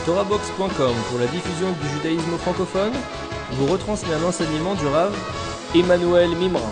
TorahBox.com pour la diffusion du judaïsme francophone vous retransmet un enseignement du Rav Emmanuel Mimra.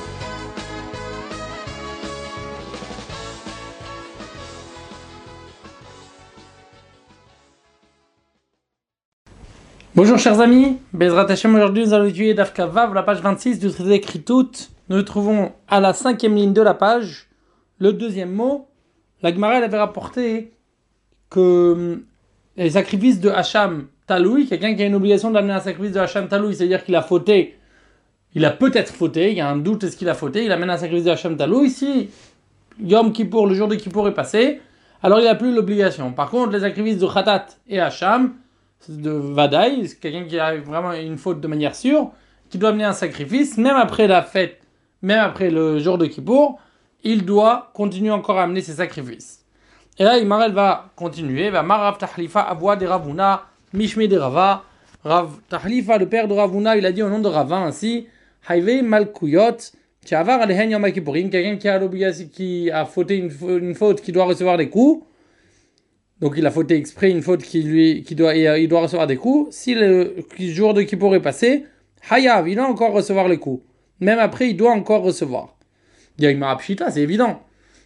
Bonjour chers amis, Bezrat Hashem, aujourd'hui nous allons étudier Daf Vav, la page 26 du traité Kritout. Nous nous trouvons à la 5e ligne de la page, le deuxième mot. La Gemara elle avait rapporté que les sacrifices de Hacham Taloui, quelqu'un qui a une obligation d'amener un sacrifice de Hacham Taloui, c'est-à-dire qu'il a fauté, il a peut-être fauté, il y a un doute, est-ce qu'il a fauté, il amène un sacrifice de Hacham Taloui, si Yom Kippour, le jour de Kippour est passé, alors il n'a plus l'obligation. Par contre, les sacrifices de Khatat et Hacham, de Vadaï, c'est quelqu'un qui a vraiment une faute de manière sûre, qui doit amener un sacrifice, même après la fête, même après le jour de Kippour, il doit continuer encore à amener ses sacrifices. Et là, Imarel va continuer, va Marav Tahlifa Avoua de Ravuna, Mishme de Rava, Rav Tahlifa, le père de Ravuna, il a dit au nom de Ravin ainsi, Haïve Malkouyot, Tchavar Alehen Yom Kippourim, quelqu'un qui a l'obligation, qui a fauté une faute, qui doit recevoir des coups. Donc il a fauté exprès une faute il doit recevoir des coups. Si le jour de Kippour est passé, Hayav, il doit encore recevoir les coups. Même après, il doit encore recevoir. C'est évident.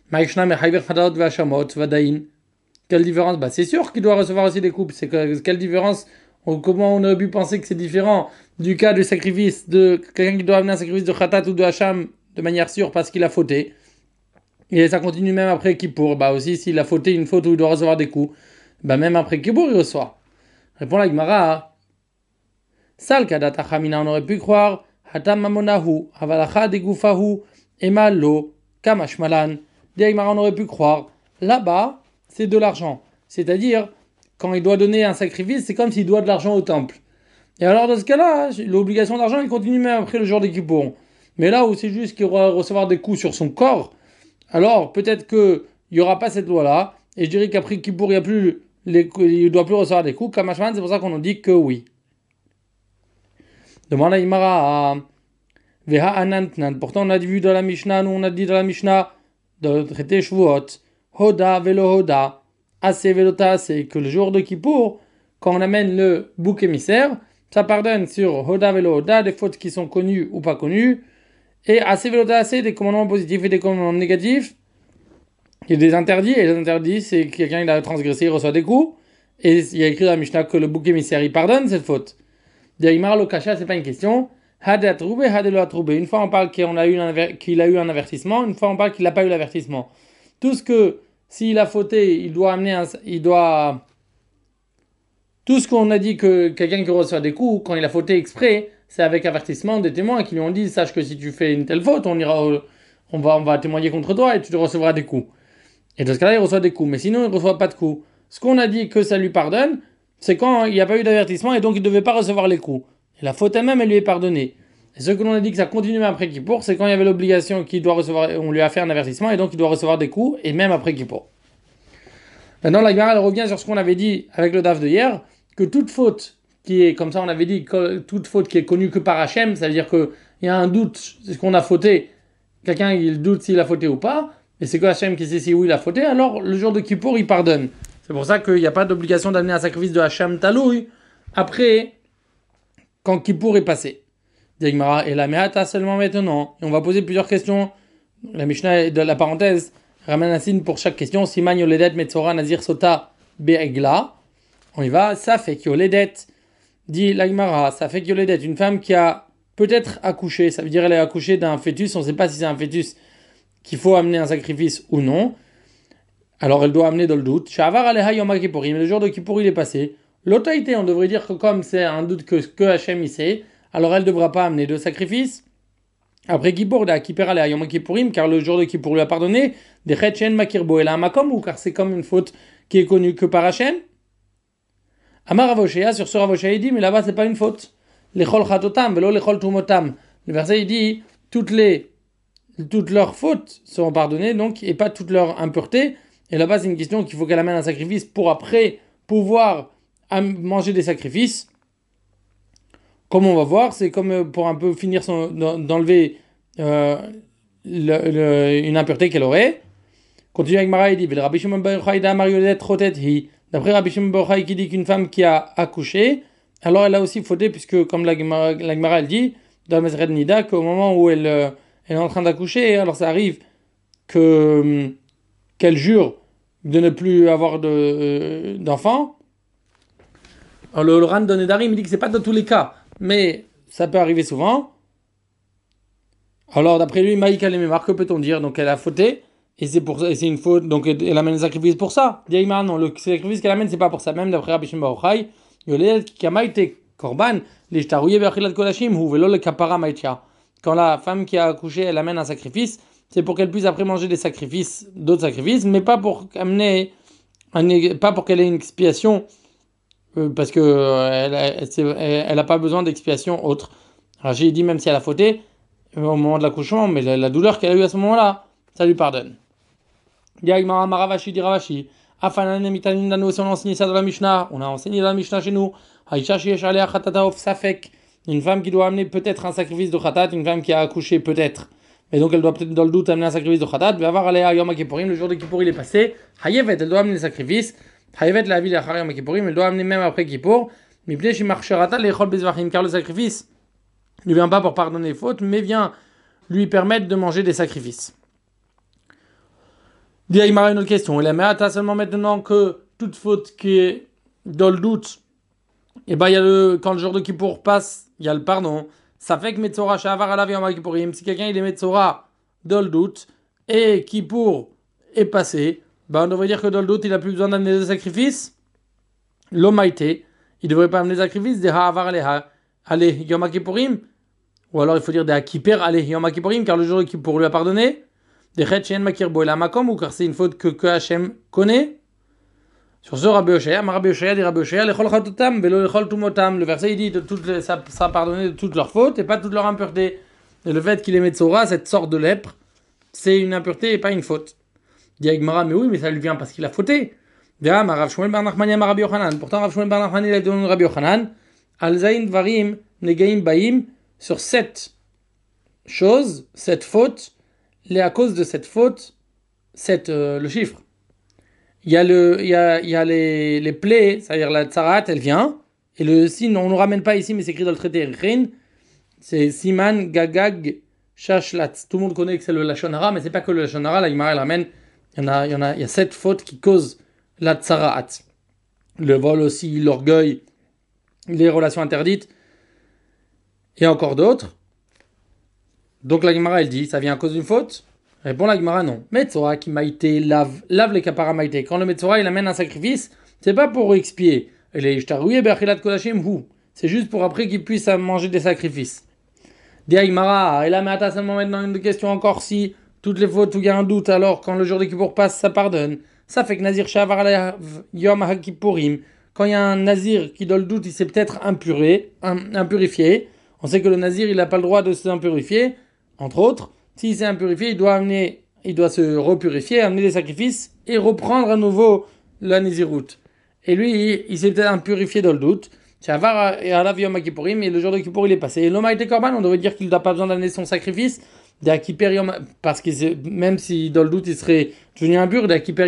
Quelle différence? C'est sûr qu'il doit recevoir aussi des coups. Quelle différence? Comment on aurait pu penser que c'est différent du cas du sacrifice de quelqu'un qui doit amener un sacrifice de Khatat ou de Hacham de manière sûre parce qu'il a fauté? Et ça continue même après Kippour. Aussi, s'il a fauté une faute où il doit recevoir des coups, même après Kippour, il reçoit. Répond la Gemara. Sal kadat achamina, on aurait pu croire. Hatam mamonahu, avalacha degufahu, emalo, kamashmalan. Dit Gemara, on aurait pu croire. Là-bas, c'est de l'argent. C'est-à-dire, quand il doit donner un sacrifice, c'est comme s'il doit de l'argent au temple. Et alors, dans ce cas-là, l'obligation d'argent, il continue même après le jour de Kippour. Mais là où c'est juste qu'il va recevoir des coups sur son corps, alors peut-être qu'il n'y aura pas cette loi-là, et je dirais qu'après Kippour, il ne doit plus recevoir des coups. Kamashman, c'est pour ça qu'on nous dit que oui. Demande à Imara à Veha Anantnan. Pourtant, on a vu dans la Mishnah, nous on a dit dans la Mishnah, dans le traité Shvuot, Hoda velo Hoda, Ase velota Ase, que le jour de Kippour, quand on amène le bouc émissaire, ça pardonne sur Hoda velo Hoda, des fautes qui sont connues ou pas connues, et Ase velota Ase, des commandements positifs et des commandements négatifs. Il y a des interdits, et les interdits, c'est que quelqu'un il a transgressé, il reçoit des coups, et il y a écrit dans la Mishnah que le bouc émissaire, il pardonne cette faute. D'ailleurs, le kasha, c'est pas une question. Une fois on parle qu'il a eu un avertissement, une fois on parle qu'il n'a pas eu l'avertissement. Tout ce que, s'il a fauté, tout ce qu'on a dit que quelqu'un qui reçoit des coups, quand il a fauté exprès, c'est avec avertissement des témoins qui lui ont dit, sache que si tu fais une telle faute, on va témoigner contre toi et tu te recevras des coups. Et dans ce cas-là, il reçoit des coups. Mais sinon, il ne reçoit pas de coups. Ce qu'on a dit que ça lui pardonne, c'est quand il n'y a pas eu d'avertissement et donc il ne devait pas recevoir les coups. Et la faute elle-même, elle lui est pardonnée. Et ce que l'on a dit que ça continue même après Kippour, c'est quand il y avait l'obligation qu'il doit recevoir, on lui a fait un avertissement et donc il doit recevoir des coups, et même après Kippour. Maintenant, la Gemara, elle revient sur ce qu'on avait dit avec le daf de hier, que toute faute qui est, comme ça on avait dit, toute faute qui est connue que par Hachem, ça veut dire qu'il y a un doute, c'est ce qu'on a fauté, quelqu'un il doute s'il a fauté ou pas, et c'est que Hachem qui sait si oui il a fauté, alors le jour de Kippour il pardonne. C'est pour ça qu'il n'y a pas d'obligation d'amener un sacrifice de Hacham Taloui après, quand Kippour est passé. Et la Mehata seulement maintenant. Et on va poser plusieurs questions. La Mishnah de la parenthèse ramène un signe pour chaque question. Siman yoledet metzora nazir sota be'egla. On y va. Ça fait yoledet. Dit la Gemara, ça fait yoledet. Une femme qui a peut-être accouché. Ça veut dire elle a accouché d'un fœtus. On ne sait pas si c'est un fœtus qu'il faut amener un sacrifice ou non. Alors elle doit amener dans le doute. Shavar aleha yom kippourim. Le jour de Kippour il est passé. L'autorité, on devrait dire que comme c'est un doute que Hachem il sait, alors elle ne devra pas amener de sacrifice. Après Kippour, Yom Kippourim, car le jour de Kippour lui a pardonné, des Chetchen Makirbo, elle a un makom, ou car c'est comme une faute qui est connue que par Hachem. Amar Avoshea, sur ce Avoshea, il dit, mais là-bas c'est pas une faute. Lechol Chatotam, velo Lechol Tumotam. Le verset il dit, toutes leurs fautes seront pardonnées, donc, et pas toutes leurs impuretés. Et là-bas c'est une question qu'il faut qu'elle amène un sacrifice pour après pouvoir manger des sacrifices. Comme on va voir, c'est comme pour un peu finir d'enlever une impureté qu'elle aurait. Continue avec Mara, il dit, D'après Rabbi Shimon bar Yochai qui dit qu'une femme qui a accouché, alors elle a aussi fauté, puisque comme la Gemara elle dit, dans le Maseret Nida, qu'au moment où elle est en train d'accoucher, alors ça arrive qu'elle jure de ne plus avoir d'enfants. Alors le Ran de Nedarim il dit que c'est pas dans tous les cas, mais ça peut arriver souvent. Alors d'après lui, Maïka Lememar, que peut-on dire? Donc elle a fauté, et c'est pour ça, et c'est une faute, donc elle amène le sacrifice pour ça. Diaïmar, non, le sacrifice qu'elle amène, c'est pas pour ça. Même d'après Rabbi Shimon bar Yochai, Yolel Kamaite Korban, l'Ishtarouye Be'achilat Kodashim, Hu Velo le Kapara Maïtia. Quand la femme qui a accouché, elle amène un sacrifice, c'est pour qu'elle puisse après manger des sacrifices, d'autres sacrifices, mais pas pour amener, pas pour qu'elle ait une expiation, parce que elle a pas besoin d'expiation autre. Alors j'ai dit même si elle a fauté au moment de l'accouchement, mais la douleur qu'elle a eue à ce moment-là, ça lui pardonne. Yaïmara Maravashi dit Ravashi, Afanane Mitanin Dano, si on a enseigné ça dans la Mishnah, on a enseigné dans la Mishnah chez nous, Haïcha Shiesh Alea Khatata of Safek, une femme qui doit amener peut-être un sacrifice de Khatat, une femme qui a accouché peut-être. Et donc elle doit peut-être dans le doute amener un sacrifice de Khatat, va avoir Alea Yom Kippourim, le jour de Kippour il est passé, Hayevet, elle doit amener le sacrifice, Hayevet la ville à Yom Kippourim, elle doit amener même après Kippour, Mipne Shimarcherata Lechol Bezvachim, car le sacrifice ne vient pas pour pardonner les fautes, mais vient lui permettre de manger des sacrifices. Diaïmara, une autre question. Il a seulement maintenant que toute faute qui est dans le doute, et ben il y a quand le jour de Kippour passe, il y a le pardon. Ça fait que Metzora Shavar Alav Yom Kippourim, si quelqu'un il est Metzora dans le doute et Kippour est passé, ben on devrait dire que dans le doute il a plus besoin d'amener des sacrifices. L'Omaïté, il devrait pas amener des sacrifices. Des Ha'avar Allez Yom Kippourim. Ou alors il faut dire des Akiper Allez Yom Kippourim, car le jour de Kippour lui a pardonné. Des Chetchen Makir Boela Makom, ou car c'est une faute que Hachem connaît. Sur ce, Rabbi Yoshaya dit Rabbi Yoshaya, Lechol Chatotam, Velo Lechol Tumotam. Le verset il dit ça sera pardonné de toutes leurs fautes et pas de toutes leurs impuretés. Et le fait qu'il est Metzora, cette sorte de lèpre, c'est une impureté et pas une faute. Dit Agmara, mais oui, mais ça lui vient parce qu'il a fauté. Pourtant, Rav Shmuel bar Nachmani, il a donné Rabbi Yochanan, Al Zain Varim Negaim Baim, sur cette chose, cette faute, à cause de cette faute, le chiffre. Il y a les plaies, c'est-à-dire la tsarat, elle vient, et le signe, on ne ramène pas ici, mais c'est écrit dans le traité Rin, c'est Siman Gagag Shashlatz. Tout le monde connaît que c'est le Lashon Hara, mais c'est pas que le Lashon Hara, la Gemara elle ramène, il y a 7 fautes qui causent la tsarat. Le vol aussi, l'orgueil, les relations interdites, et encore d'autres. Donc la Gemara elle dit, ça vient à cause d'une faute? Répond la Gemara non. Metzora qui maïté lave les kapara maïté. Quand le Metzora il amène un sacrifice, c'est pas pour expier. C'est juste pour après qu'il puisse manger des sacrifices. Dit la Gemara, et la Meata seulement maintenant une question encore si toutes les fautes où il y a un doute, alors quand le jour de Kippour passe, ça pardonne. Ça fait que Nazir Shavar Yom HaKippourim, quand il y a un Nazir qui dans le doute, il s'est peut-être impurifié. On sait que le Nazir il n'a pas le droit de s'impurifier. Entre autres, s'il s'est impurifié, il doit se repurifier, amener des sacrifices et reprendre à nouveau la Néziroute. Et lui, il s'est peut-être impurifié dans le doute. Et le jour de Kippour, il est passé. Et l'homme a été korban, on devrait dire qu'il n'a pas besoin d'amener son sacrifice. Parce que même si dans le doute, il serait devenu impur,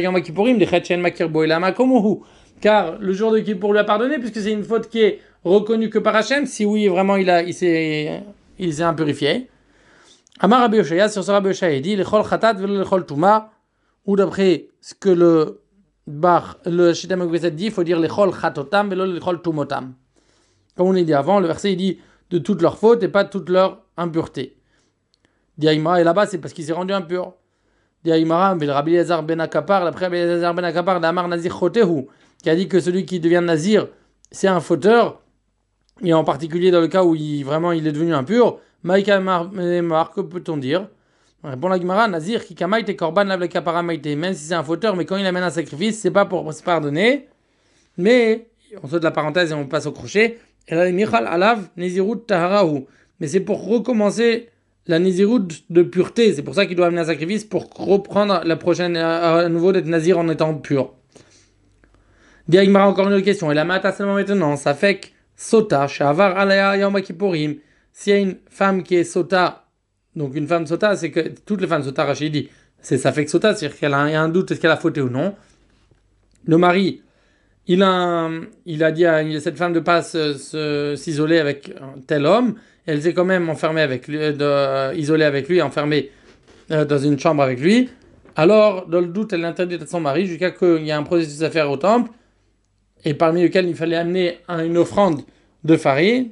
car le jour de Kippour lui a pardonné, puisque c'est une faute qui est reconnue que par Hachem, si oui, vraiment, il s'est impurifié. Amar Rabbi Yoshaya, sur ce Rabbi Yoshaya, il dit Lechol Khatat velo Lechol Tuma, ou d'après ce que le Shita Megbeset dit, il faut dire Lechol Khatotam velo Lechol Tumotam. Comme on l'a dit avant, le verset il dit de toutes leurs fautes et pas de toutes leurs impuretés. Diaïmara, et là-bas c'est parce qu'il s'est rendu impur. Diaïmara, le Rabbi Elazar ben Akapar, l'après Rabbi Elazar ben Akapar, d'Amar Nazir Chotehu, qui a dit que celui qui devient Nazir, c'est un fauteur, et en particulier dans le cas où il est devenu impur. Maïka Mar, que peut-on dire? Répond la Gemara, Nazir, qui kamaïte et korban lave le kapara maïte, même si c'est un fauteur, mais quand il amène un sacrifice, c'est pas pour se pardonner, mais, on saute la parenthèse et on passe au crochet, et là, Michal alav nezirut taharahu, mais c'est pour recommencer la nezirut de pureté, c'est pour ça qu'il doit amener un sacrifice, pour reprendre la prochaine, à nouveau d'être nazir en étant pur. Dit la Gemara, encore une autre question, et la mata seulement maintenant, ça fait que sota, shavar alaya yom kippourim. S'il y a une femme qui est sota, donc une femme sota, c'est que toutes les femmes sota, Rachid dit, ça fait que sota, c'est-à-dire qu'il y a un doute, est-ce qu'elle a fauté ou non. Le mari, il a dit à cette femme de pas s'isoler avec un tel homme. Elle s'est quand même enfermée avec lui, isolée avec lui, enfermée dans une chambre avec lui. Alors, dans le doute, elle l'interdit à son mari jusqu'à qu'il y ait un processus à faire au temple, et parmi lesquels il fallait amener une offrande de farine,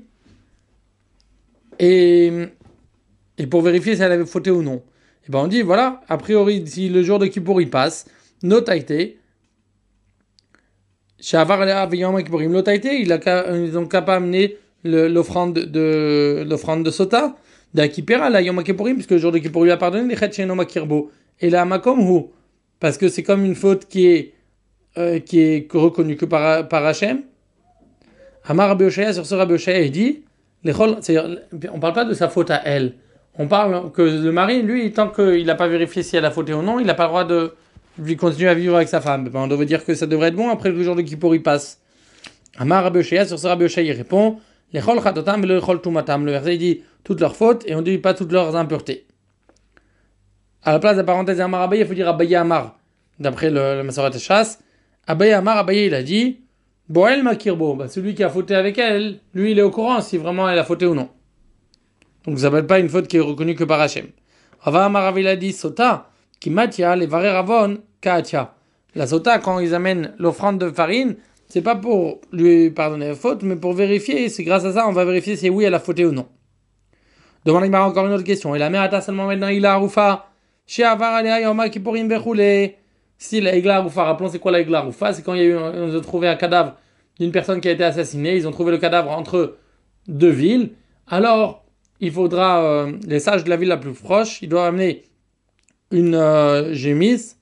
et, et pour vérifier si elle avait fauté ou non. Et ben on dit, voilà, a priori, si le jour de Kippour il passe, notaïté, notaïté, ils ont qu'à pas amener l'offrande de Sota, d'Akipera, la Yom Kippourim, puisque le jour de Kippour lui a pardonné, les Chet Shenom Akirbo. Et la Makom Hu, parce que c'est comme une faute qui est reconnue que par Hachem. Amar Rabbi Oshaya, sur ce Rabbi Oshaya, il dit, on parle pas de sa faute à elle. On parle que le mari, lui, tant qu'il n'a pas vérifié si elle a fauté ou non, il n'a pas le droit de lui continuer à vivre avec sa femme. Ben, on devrait dire que ça devrait être bon après le jour de Kippour il passe. Amar Rabbi Oshaya, sur ce Rabbi Oshaya, il répond, Lechol Chatotam, Lechol Tumatam. Le verset, il dit toutes leurs fautes et on ne dit pas toutes leurs impuretés. À la place de la parenthèse Amar Abaye, il faut dire Abaye Amar. D'après le Masoret Chasse, Abaye Amar, Abaye, il a dit Boel Makirbo, celui qui a fauté avec elle, lui il est au courant si vraiment elle a fauté ou non. Donc ça ne s'appelle pas une faute qui est reconnue que par Hachem. Rava Amar, il a dit Sota, qui matia, les varer avon, kaatia. La Sota, quand ils amènent l'offrande de farine, c'est pas pour lui pardonner la faute, mais pour vérifier, c'est grâce à ça on va vérifier si oui elle a fauté ou non. Demande il encore une autre question. Et la mère a seulement maintenant il a Arufa. Chez Avar Alea Yoma Kippourim Bechoulé. Si la Igla Arufa, rappelons c'est quoi la Igla Arufa, c'est quand on a trouvé un cadavre d'une personne qui a été assassinée, ils ont trouvé le cadavre entre deux villes, alors il faudra, les sages de la ville la plus proche, ils doivent amener une génisse,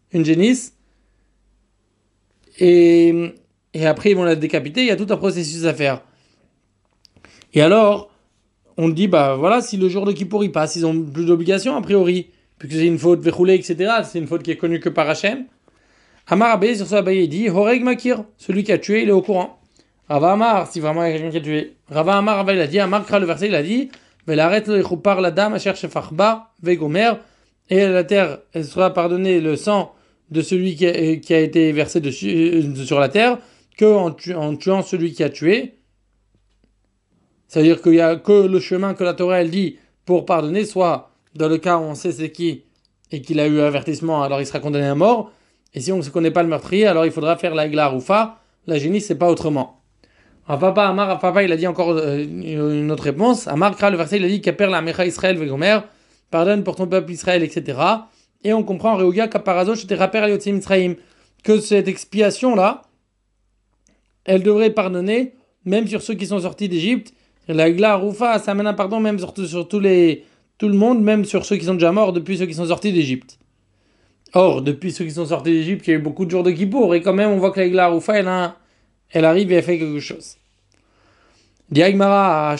et après ils vont la décapiter, il y a tout un processus à faire. Et alors, on dit, bah voilà, si le jour de Kippour il passe, ils ont plus d'obligations a priori, puisque c'est une faute vechoulée, etc., c'est une faute qui est connue que par Hachem. Amar Abaye, sur ce Abaye, il dit, Horeg Makir, celui qui a tué, il est au courant. Rava Amar, si vraiment il y a quelqu'un qui a tué. Rava Amar, Rava, il a dit, Amar Kra, le verset, il a dit, Velareth le par la dame, cherche Farba, Vegomer, et la terre, elle sera pardonnée le sang de celui qui a été versé dessus, sur la terre, en tuant celui qui a tué. C'est-à-dire qu'il n'y a que le chemin que la Torah, elle dit, pour pardonner, soit dans le cas où on sait c'est qui, et qu'il a eu avertissement, alors il sera condamné à mort. Et si on ne connaît pas le meurtrier, alors il faudra faire la Igla Arufa. La génie, c'est pas autrement. Papa, il a dit encore une autre réponse. Amar Kra, le verset, il a dit Kaper la Mecha Israël Vegomer, pardonne pour ton peuple Israël, etc. Et on comprend Reuga Kaparazo, j'étais Raper Aliotzim Israël, que cette expiation-là, elle devrait pardonner même sur ceux qui sont sortis d'Égypte. La Igla Arufa, ça amène un pardon même sur tout le monde, même sur ceux qui sont déjà morts depuis ceux qui sont sortis d'Égypte. Or, depuis ceux qui sont sortis d'Égypte, il y a eu beaucoup de jours de Kippour, et quand même, on voit que la Igla Arufa, elle arrive et elle fait quelque chose. Maintenant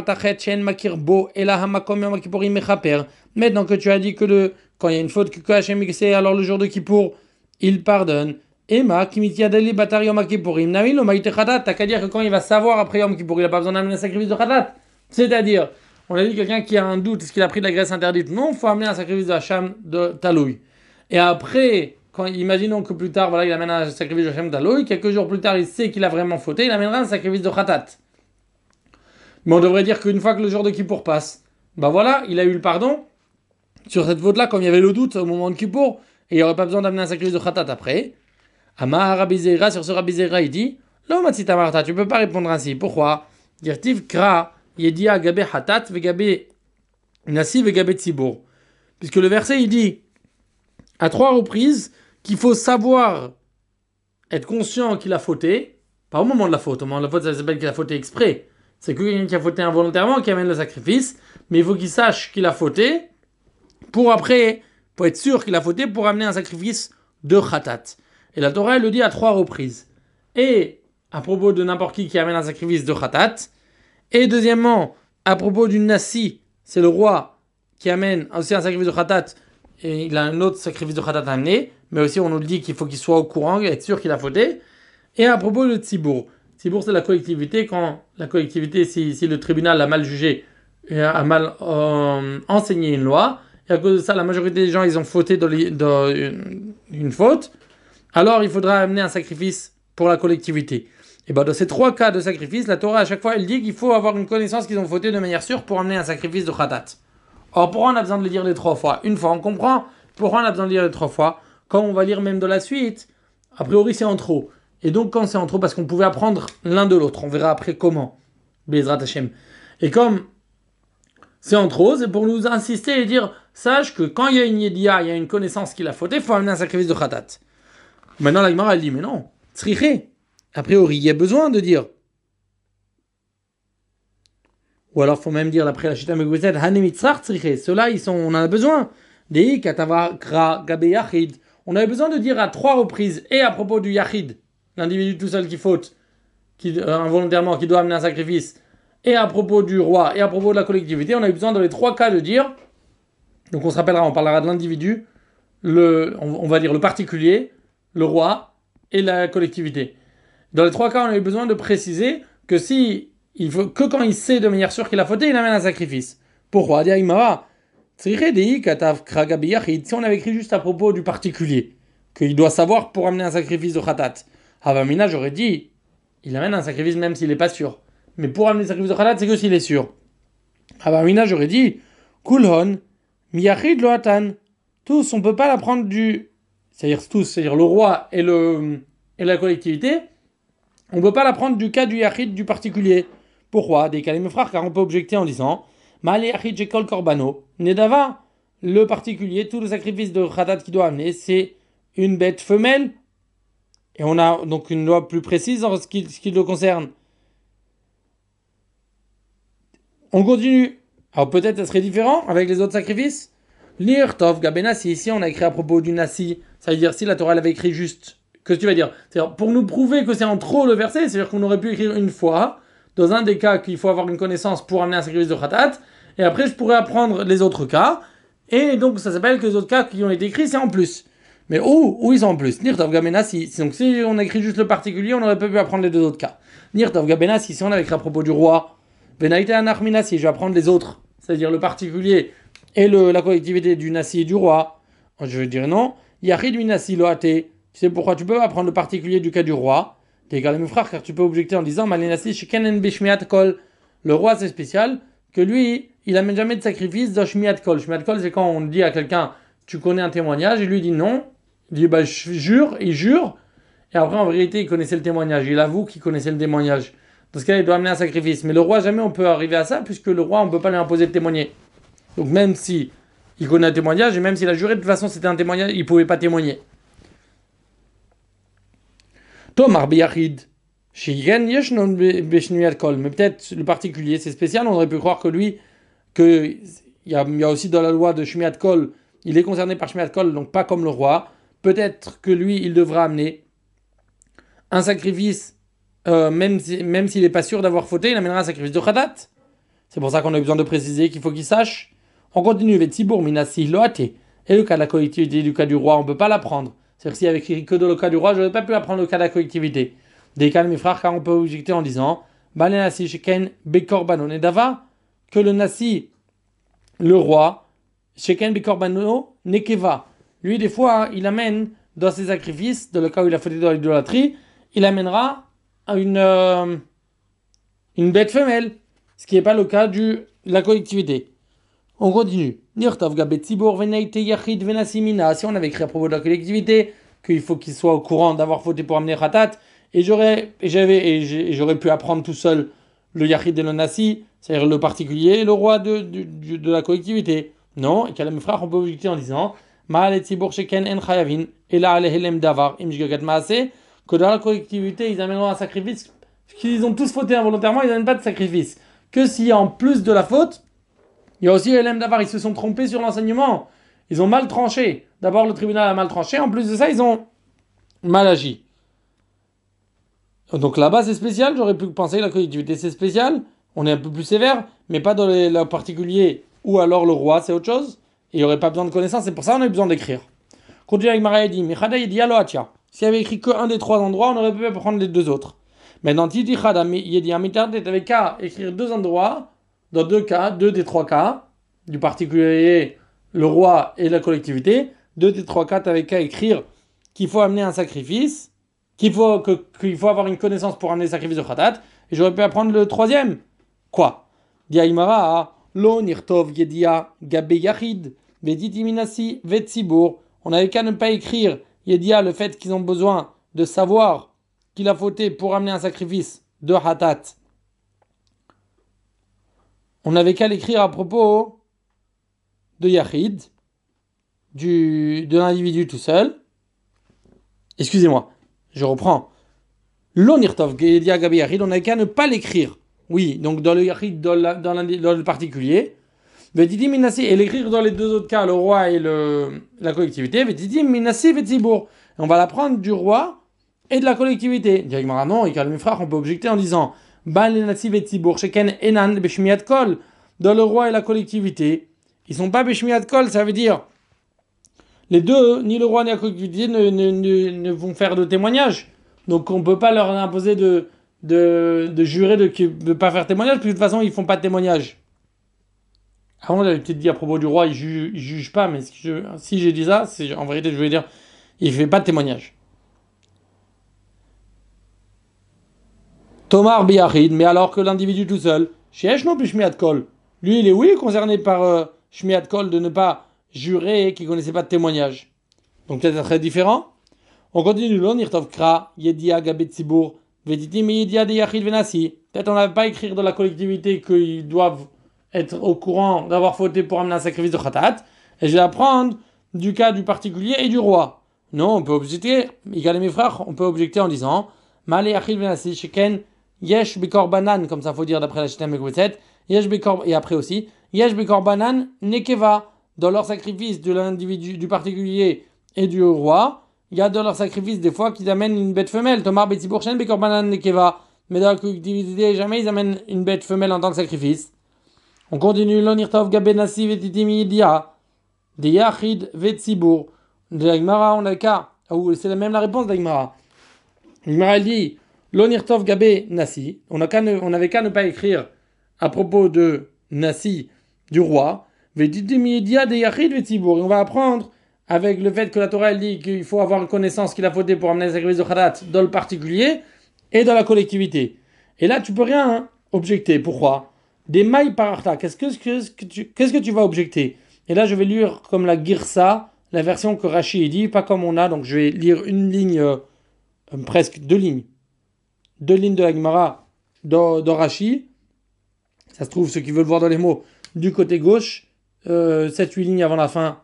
que tu as dit que quand il y a une faute que Hachem sait, alors le jour de Kippour, il pardonne. Emma, Kimitiadeli Batar Yom Kippourim, Namilo Maïte Khatat, t'as qu'à dire que quand il va savoir après Yom Kippour, il n'a pas besoin d'amener un sacrifice de Khatat. C'est-à-dire, on a dit quelqu'un qui a un doute, est-ce qu'il a pris de la graisse interdite? Non, il faut amener un sacrifice de Hacham de Taloui. Et après, imaginons que plus tard, voilà, il amène un sacrifice de Hacham de Taloui, quelques jours plus tard, il sait qu'il a vraiment fauté, il amènera un sacrifice de Khatat. Mais on devrait dire qu'une fois que le jour de Kippour passe, bah voilà, il a eu le pardon sur cette faute-là, comme il y avait le doute au moment de Kippour, et il n'y aurait pas besoin d'amener un sacrifice de Khatat après. Amar Rabbi Zeira, sur ce Rabbi Zeira, il dit Lo matzita marta, tu peux pas répondre ainsi. Pourquoi? Dirtiv kra yedia gabe hatat vegabe nasi vegabe tzibur. Puisque le verset il dit à 3 reprises qu'il faut savoir être conscient qu'il a fauté, pas au moment de la faute. Au moment de la faute, ça s'appelle qu'il a fauté exprès. C'est que quelqu'un qui a fauté involontairement qui amène le sacrifice, mais il faut qu'il sache qu'il a fauté pour après, pour être sûr qu'il a fauté, pour amener un sacrifice de khatat. Et la Torah, elle le dit à 3 reprises. Et à propos de n'importe qui amène un sacrifice de khatat. Et deuxièmement, à propos du nasi, c'est le roi qui amène aussi un sacrifice de khatat. Et il a un autre sacrifice de khatat à amener. Mais aussi, on nous dit qu'il faut qu'il soit au courant, être sûr qu'il a fauté. Et à propos de tzibour. Tzibour, c'est la collectivité. Quand la collectivité, si le tribunal a mal jugé, a mal enseigné une loi, et à cause de ça, la majorité des gens, ils ont fauté dans une faute. Alors, il faudra amener un sacrifice pour la collectivité. Et ben dans ces 3 cas de sacrifice, la Torah à chaque fois elle dit qu'il faut avoir une connaissance qu'ils ont fauté de manière sûre pour amener un sacrifice de khatat. Or pourquoi on a besoin de le lire les 3 fois? Une fois on comprend, pourquoi on a besoin de lire les 3 fois? Quand on va lire même de la suite, a priori c'est en trop. Et donc quand c'est en trop, parce qu'on pouvait apprendre l'un de l'autre, on verra après comment. Bezrat Hashem. Et comme c'est en trop, c'est pour nous insister et dire, sache que quand il y a une yédia, il y a une connaissance qu'il a fauté, il faut amener un sacrifice de khatat. Maintenant la Gemara elle dit, mais non, tzriché. A priori, il y a besoin de dire. Ou alors, il faut même dire, d'après la Chita Megouset, Hanemitzrach tzriché. Ceux-là, on en a besoin. Dei katava kra gabe yachid. On avait besoin de dire à 3 reprises, et à propos du yachid, l'individu tout seul qui faute, involontairement, qui doit amener un sacrifice, et à propos du roi, et à propos de la collectivité, on a eu besoin dans les 3 cas de dire, donc on se rappellera, on parlera de l'individu, on va dire le particulier, le roi, et la collectivité. Dans les 3 cas, on a eu besoin de préciser que que quand il sait de manière sûre qu'il a fauté, il amène un sacrifice. Pourquoi? Si on avait écrit juste à propos du particulier, qu'il doit savoir pour amener un sacrifice de khatat, Havamina, j'aurais dit, il amène un sacrifice même s'il n'est pas sûr. Mais pour amener un sacrifice de khatat, c'est que s'il est sûr. Havamina, j'aurais dit, Kulhon, miyachid lo atan. Tous, on ne peut pas la prendre c'est-à-dire le roi et la collectivité, on ne peut pas la prendre du cas du yachid du particulier. Pourquoi? Des cas frères, car on peut objecter en disant Mali yachid jekol korbano. Nedava, le particulier, tout le sacrifice de khatat qu'il doit amener, c'est une bête femelle. Et on a donc une loi plus précise en ce qui le concerne. On continue. Alors peut-être ça serait différent avec les autres sacrifices. Lire tov gabenasi. Ici on a écrit à propos du nasi. Ça veut dire si la Torah avait écrit juste. Qu'est-ce que tu vas dire? C'est-à-dire, pour nous prouver que c'est en trop le verset, c'est-à-dire qu'on aurait pu écrire une fois, dans un des cas qu'il faut avoir une connaissance pour amener un sacrifice de khatat, et après je pourrais apprendre les autres cas, et donc ça s'appelle que les autres cas qui ont été écrits, c'est en plus. Mais où ils sont en plus? Nirtov Gamenasi. Donc si on a écrit juste le particulier, on n'aurait pas pu apprendre les 2 autres cas. Nirtov Gamenasi, si on avait écrit à propos du roi, Venaïte Anachminasi, je vais apprendre les autres, c'est-à-dire le particulier et la collectivité du nasi et du roi. Je vais dire non. Yachid minasi loate. Tu sais pourquoi tu peux apprendre le particulier du cas du roi? T'es égal à mes frères, car tu peux objecter en disant Malinasi shikenen bishmiat kol. Le roi, c'est spécial, que lui, il amène jamais de sacrifice dans shmiat kol. Shmiat kol, c'est quand on dit à quelqu'un tu connais un témoignage, et lui dit non. Il dit je jure, il jure. Et après, en vérité, il connaissait le témoignage. Il avoue qu'il connaissait le témoignage. Dans ce cas, il doit amener un sacrifice. Mais le roi, jamais on peut arriver à ça, puisque le roi, on ne peut pas lui imposer de témoigner. Donc même si il connaît un témoignage, et même s'il a juré, de toute façon, c'était un témoignage, il ne pouvait pas témoigner. Tomar biyachid. Mais peut-être le particulier, c'est spécial. On aurait pu croire que lui, il y a aussi dans la loi de Shmiat Kol, il est concerné par Shmiat Kol, donc pas comme le roi. Peut-être que lui, il devra amener un sacrifice, même s'il n'est pas sûr d'avoir fauté, il amènera un sacrifice de khatat. C'est pour ça qu'on a besoin de préciser qu'il faut qu'il sache. On continue, Vetsibour minasi loate. Et le cas de la collectivité, du cas du roi, on ne peut pas l'apprendre. C'est-à-dire s'il y avait écrit que dans le cas du roi, je n'aurais pas pu apprendre le cas de la collectivité. Des cas de mes frères, car on peut objecter en disant Balenasi sheken bekorbano nedava, que le nasi, le roi, sheken bekorbano nekeva. Lui, des fois, il amène dans ses sacrifices, dans le cas où il a fauté dans l'idolâtrie, il amènera une bête femelle, ce qui n'est pas le cas de la collectivité. On continue. Si on avait écrit à propos de la collectivité qu'il faut qu'il soit au courant d'avoir fauté pour amener khatat, et j'aurais pu apprendre tout seul le yachid et le nasi, c'est-à-dire le particulier et le roi de la collectivité. Non, et qu'à mes frères, on peut objecter en disant que dans la collectivité, ils amèneront un sacrifice, qu'ils ont tous fauté involontairement, ils n'amènent pas de sacrifice. Que si en plus de la faute, il y a aussi Elem Davar, ils se sont trompés sur l'enseignement. Ils ont mal tranché. D'abord, le tribunal a mal tranché. En plus de ça, ils ont mal agi. Donc là-bas, c'est spécial. J'aurais pu penser que la collectivité, c'est spécial. On est un peu plus sévère, mais pas dans le particulier ou alors le roi, c'est autre chose. Et il n'y aurait pas besoin de connaissances. C'est pour ça qu'on a besoin d'écrire. Continue avec Maria dit, mais Khada, il dit alo atia. S'il y avait écrit qu'un des 3 endroits, on aurait pu prendre les 2 autres. Mais dans Titi Khada, il dit, t'avais qu'à écrire 2 endroits. Dans 2 cas, 2 des 3 cas, du particulier, le roi et la collectivité, 2 des 3 cas, tu n'avais qu'à écrire qu'il faut amener un sacrifice qu'il faut avoir une connaissance pour amener le sacrifice de Khatat. Et j'aurais pu apprendre le troisième. Quoi? Diaïmara, lo nirtov yedia gabe yachid, vediti minasi vetsibur. On n'avait qu'à ne pas écrire yedia le fait qu'ils ont besoin de savoir qu'il a fauté pour amener un sacrifice de Khatat. On n'avait qu'à l'écrire à propos de yachid, de l'individu tout seul. Excusez-moi, je reprends. L'onirtov gedia gabi yachid, on n'avait qu'à ne pas l'écrire. Oui, donc dans le yachid, dans le particulier. Vetiti minasi, et l'écrire dans les deux autres cas, le roi et la collectivité. Vetiti minasi vetibour. On va l'apprendre du roi et de la collectivité. Directement, non, et mes frères, on peut objecter en disant Ban lenasi vetibour, sheken enan beshmiat kol. Dans le roi et la collectivité, ils sont pas beshmiat kol, ça veut dire. Les deux, ni le roi ni la collectivité, ne vont faire de témoignage. Donc on ne peut pas leur imposer de jurer de ne pas faire témoignage, parce que de toute façon, ils ne font pas de témoignage. Avant, j'avais peut-être dit à propos du roi, il ne juge pas, mais si j'ai dit ça, en vérité, je voulais dire, il ne fait pas de témoignage. Tomar Biyachid, mais alors que l'individu tout seul, Sheesh non plus Shmiat Kol, lui, il est oui concerné par Shmiat Kol de ne pas jurer qu'il ne connaissait pas de témoignage. Donc peut-être très différent. On continue, l'on Irtov Kra, Yedia Gabet Tzibour, Vediti mi Yedia de Yachid Venasi. Peut-être on n'avait pas écrire dans la collectivité qu'ils doivent être au courant d'avoir fauté pour amener un sacrifice de Khatat. Et je vais apprendre du cas du particulier et du roi. Non, on peut objecter, égal mes frères, on peut objecter en disant Male Yachid Venasi, Sheken, Yesh Bekor Banan, comme ça faut dire d'après la Shita Mekwetzet, Yesh Bekor, et après aussi, Yesh Bekor Banan, Nekeva, dans leur sacrifice de l'individu, du particulier et du roi, il y a dans leur sacrifice des fois qu'ils amènent une bête femelle. Tomar Betzibour Shen Bekor Banan Nekeva, mais dans la collectivité, jamais ils amènent une bête femelle en tant que sacrifice. On continue, l'onirtov gabenasi vetitimi dia, de yachid vetsibour. De l'Agmara, on a le cas, c'est même la réponse d'Agmara. L'Agmara dit, l'onirtov gabenasi, on n'avait qu'à ne pas écrire à propos de Nasi, du roi, vetitimi dia de yachid vetsibour. Et on va apprendre, avec le fait que la Torah elle dit qu'il faut avoir une connaissance qu'il a fauté pour amener le sacrifice de Khatat dans le particulier et dans la collectivité. Et là, tu peux rien objecter. Pourquoi? Des mailles par arta. Qu'est-ce que tu vas objecter? Et là, je vais lire comme la Girsa, la version que Rashi dit, pas comme on a. Donc, je vais lire une ligne, presque deux lignes. Deux lignes de la Gemara de Rashi. Ça se trouve, ceux qui veulent voir dans les mots, du côté gauche, 7-8 lignes avant la fin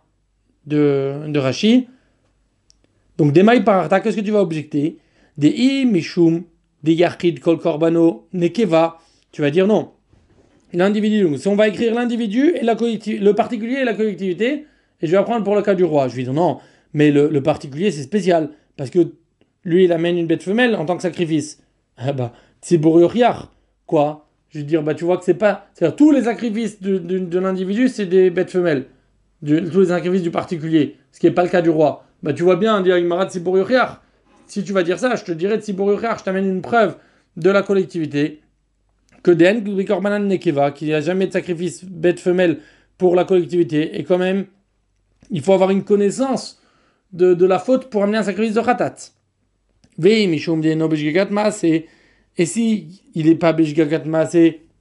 de Rashi. Donc, des mailles par arta, qu'est-ce que tu vas objecter? Des i, mishum, des yachid, kol korbano, nekeva. Tu vas dire non. L'individu, donc si on va écrire l'individu et le particulier et la collectivité, et je vais apprendre pour le cas du roi. Je vais dire non, mais le particulier c'est spécial, parce que lui il amène une bête femelle en tant que sacrifice. Ah bah, c'est bourrioriar. Quoi? Je vais dire, bah tu vois que c'est pas. C'est-à-dire tous les sacrifices de l'individu c'est des bêtes femelles. Tous les sacrifices du particulier, ce qui n'est pas le cas du roi. Bah tu vois bien, dire Igmarat c'est bourrioriar. Si tu vas dire ça, je te dirais c'est bourrioriar, je t'amène une preuve de la collectivité. Que Den, Korbanan Nekeva, qu'il n'y a jamais de sacrifice bête femelle pour la collectivité, et quand même, il faut avoir une connaissance de la faute pour amener un sacrifice de Khatat. Vei Mishum de no Beshgagat Maase, et si il n'est pas Beshgagat Maase,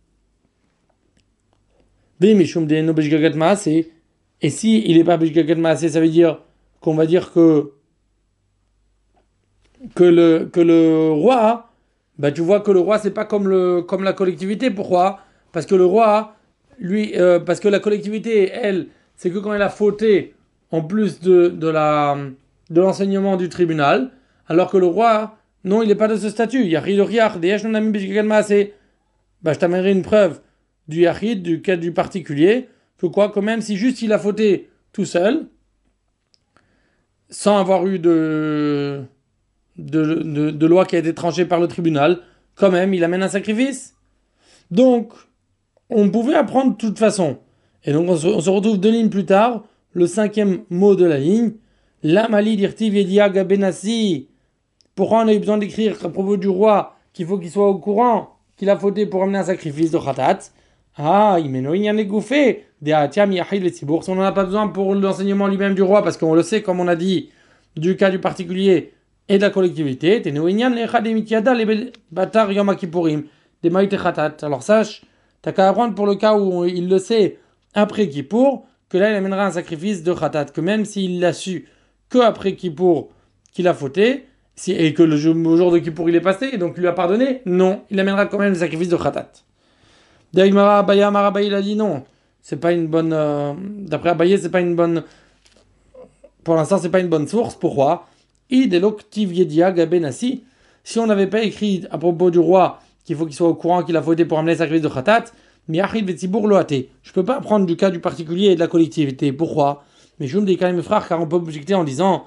Vei Mishum de no Beshgagat Maase, et si il n'est pas Beshgagat Maase, ça veut dire qu'on va dire que le roi. Bah tu vois que le roi c'est pas comme la collectivité. Pourquoi? Parce que le roi, lui, parce que la collectivité, elle, c'est que quand elle a fauté en plus de l'enseignement du tribunal, alors que le roi, non, il n'est pas de ce statut. Yachid Oriach, des non ami c'est. Bah je t'amènerai une preuve du Yachid, du cas du particulier, que quoi, quand même, si juste il a fauté tout seul, sans avoir eu de loi qui a été tranchée par le tribunal, quand même, il amène un sacrifice. Donc, on pouvait apprendre de toute façon. Et donc, on se retrouve deux lignes plus tard, le cinquième mot de la ligne, la mali dirtiv yedia gabenasi. Pourquoi on a eu besoin d'écrire à propos du roi qu'il faut qu'il soit au courant qu'il a fauté pour amener un sacrifice de Khatat? Ah, il mène rien égouffé. Si on n'en a pas besoin pour l'enseignement lui-même du roi, parce qu'on le sait, comme on a dit, du cas du particulier, et de la collectivité. Alors sache, t'as qu'à apprendre pour le cas où il le sait après Kippour, que là il amènera un sacrifice de Khatat, que même s'il l'a su que après Kippour qu'il a fauté, et que le jour de Kippour il est passé, et donc il lui a pardonné, non, il amènera quand même le sacrifice de Khatat. D'ailleurs, Abaye il a dit non, c'est pas une bonne. D'après Abaye, c'est pas une bonne. Pour l'instant, c'est pas une bonne source. Pourquoi? Si on n'avait pas écrit à propos du roi qu'il faut qu'il soit au courant qu'il a fauté pour amener le sacrifice de Khatat, je peux pas prendre du cas du particulier et de la collectivité. Pourquoi? Mais je me dis quand même, frère, car on peut objecter en disant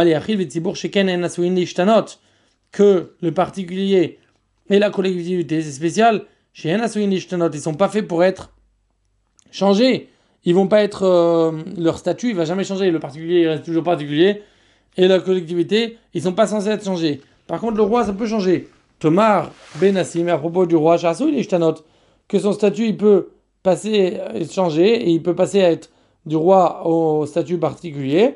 que le particulier et la collectivité, c'est spécial. Chez ils sont pas faits pour être changés. Ils vont pas être leur statut, il va jamais changer. Le particulier il reste toujours particulier et la collectivité, ils sont pas censés être changés. Par contre, le roi, ça peut changer. Tomar Benassim, à propos du roi, que son statut il peut passer, changer et il peut passer à être du roi au statut particulier.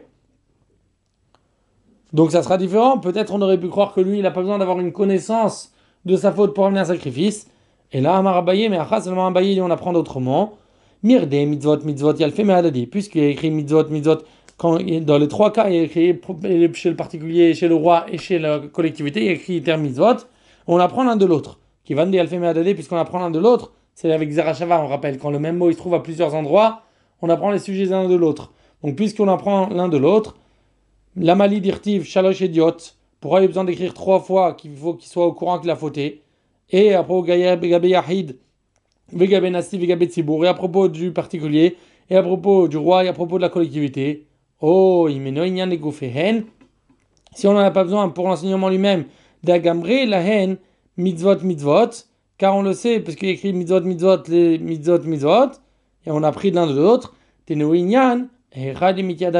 Donc ça sera différent. Peut-être on aurait pu croire que lui, il n'a pas besoin d'avoir une connaissance de sa faute pour amener un sacrifice. Et là, Amar Abaye, mais Achas, seulement Abaye, on apprend autrement. Mirde, mitzvot, yalfe me'adadi. Puisqu'il y a écrit mitzvot, quand, dans les trois cas, il y a écrit chez le particulier, chez le roi et chez la collectivité, il y a écrit terme mitzvot. On apprend l'un de l'autre. Qui va me dire yalfe me'adadi, puisqu'on apprend l'un de l'autre. C'est avec Zerachava, on rappelle. Quand le même mot il se trouve à plusieurs endroits, on apprend les sujets l'un de l'autre. Donc puisqu'on apprend l'un de l'autre, L'amali dirtiv shalosh idiot. Pourquoi il a besoin d'écrire 3 fois qu'il faut qu'il soit au courant qu'il a fauté? Et à propos Gabe Yahid, Vegabe Nasti, Vegabe Tzibour, et à propos du particulier, et à propos du roi, et à propos de la collectivité. Oh, imeno inyan negofehen. Si on n'en a pas besoin pour l'enseignement lui-même, d'agamre la haine, mitzvot, car on le sait, parce qu'il y a écrit mitzvot, les mitzvot, et on a pris de l'un de l'autre, tenu inyan. Alors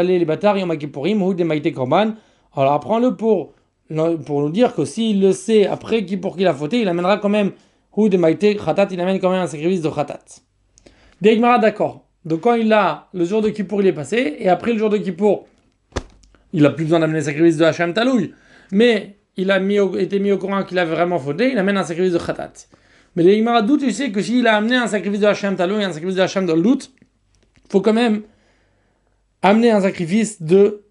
apprends-le pour nous dire que s'il le sait après pour qu'il a fauté, il amènera quand même il amène quand même un sacrifice de Khatat. Degmara d'accord. Donc quand il a le jour de Kippour il est passé, et après le jour de Kippour, il a plus besoin d'amener le sacrifice de Hacham Talouy, mais il a été mis au courant qu'il avait vraiment fauté, il amène un sacrifice de Khatat. Mais Degmara d'où tu sais que s'il a amené un sacrifice de Hacham Talouy et un sacrifice de Hacham Dolut, il faut quand même amener un sacrifice de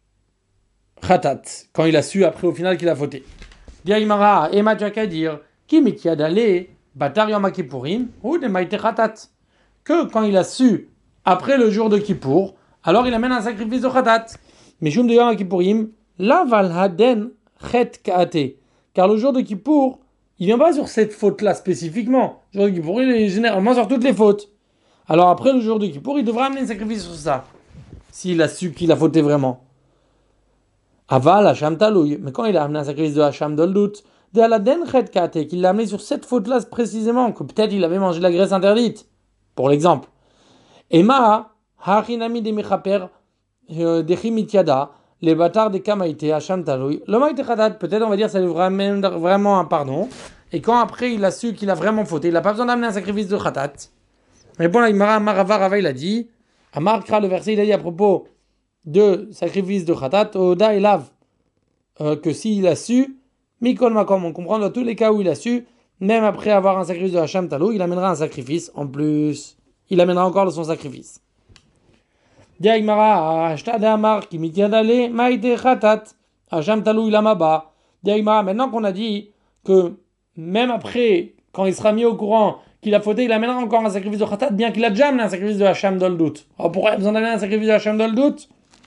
Khatat, quand il a su après au final qu'il a fauté. Diaïmara, et Madjaka dire, qui mikiadale, batar yom kippourim, ou de maïte Khatat. Que quand il a su après le jour de Kippour, alors il amène un sacrifice de Khatat. Mais Shum de yom kippourim, la valhaden chet kaate. Car le jour de Kippour, il vient pas sur cette faute-là spécifiquement. Le jour de Kippour, il est généralement sur toutes les fautes. Alors après le jour de Kippour, il devra amener un sacrifice sur ça. S'il a su qu'il a fauté vraiment. Aval Hacham Talouy. Mais quand il a amené un sacrifice de Hacham Doldut, de Aladen Chet Kate, qu'il l'a amené sur cette faute-là précisément, que peut-être il avait mangé de la graisse interdite, pour l'exemple. Ema, Harinami de Mechaper, de Chimitiada, les bâtards des Kamaïte, Hacham Talouy. Le Maïte Khatat, peut-être on va dire ça lui ramène vraiment un pardon. Et quand après il a su qu'il a vraiment fauté, il n'a pas besoin d'amener un sacrifice de Khatat. Mais bon, là, Marava, il a dit. Amar Kra, le verset, il a dit à propos de sacrifice de Khatat, Oda et Lav, que s'il a su, Mikol Makom, on comprend dans tous les cas où il a su, même après avoir un sacrifice de Hacham Talou, il amènera un sacrifice en plus. Il amènera encore de son sacrifice. Diagmara, Ashtade Amar, qui mitiadale, Maïte Khatat, Hacham Talou, il amaba. Diagmara, maintenant qu'on a dit que même après, quand il sera mis au courant, qu'il a fauté, il amènera encore un sacrifice de Khatat, bien qu'il a déjà amené un sacrifice de Hacham Doldut. Alors pourquoi il a besoin d'amener un sacrifice de Hacham Doldut?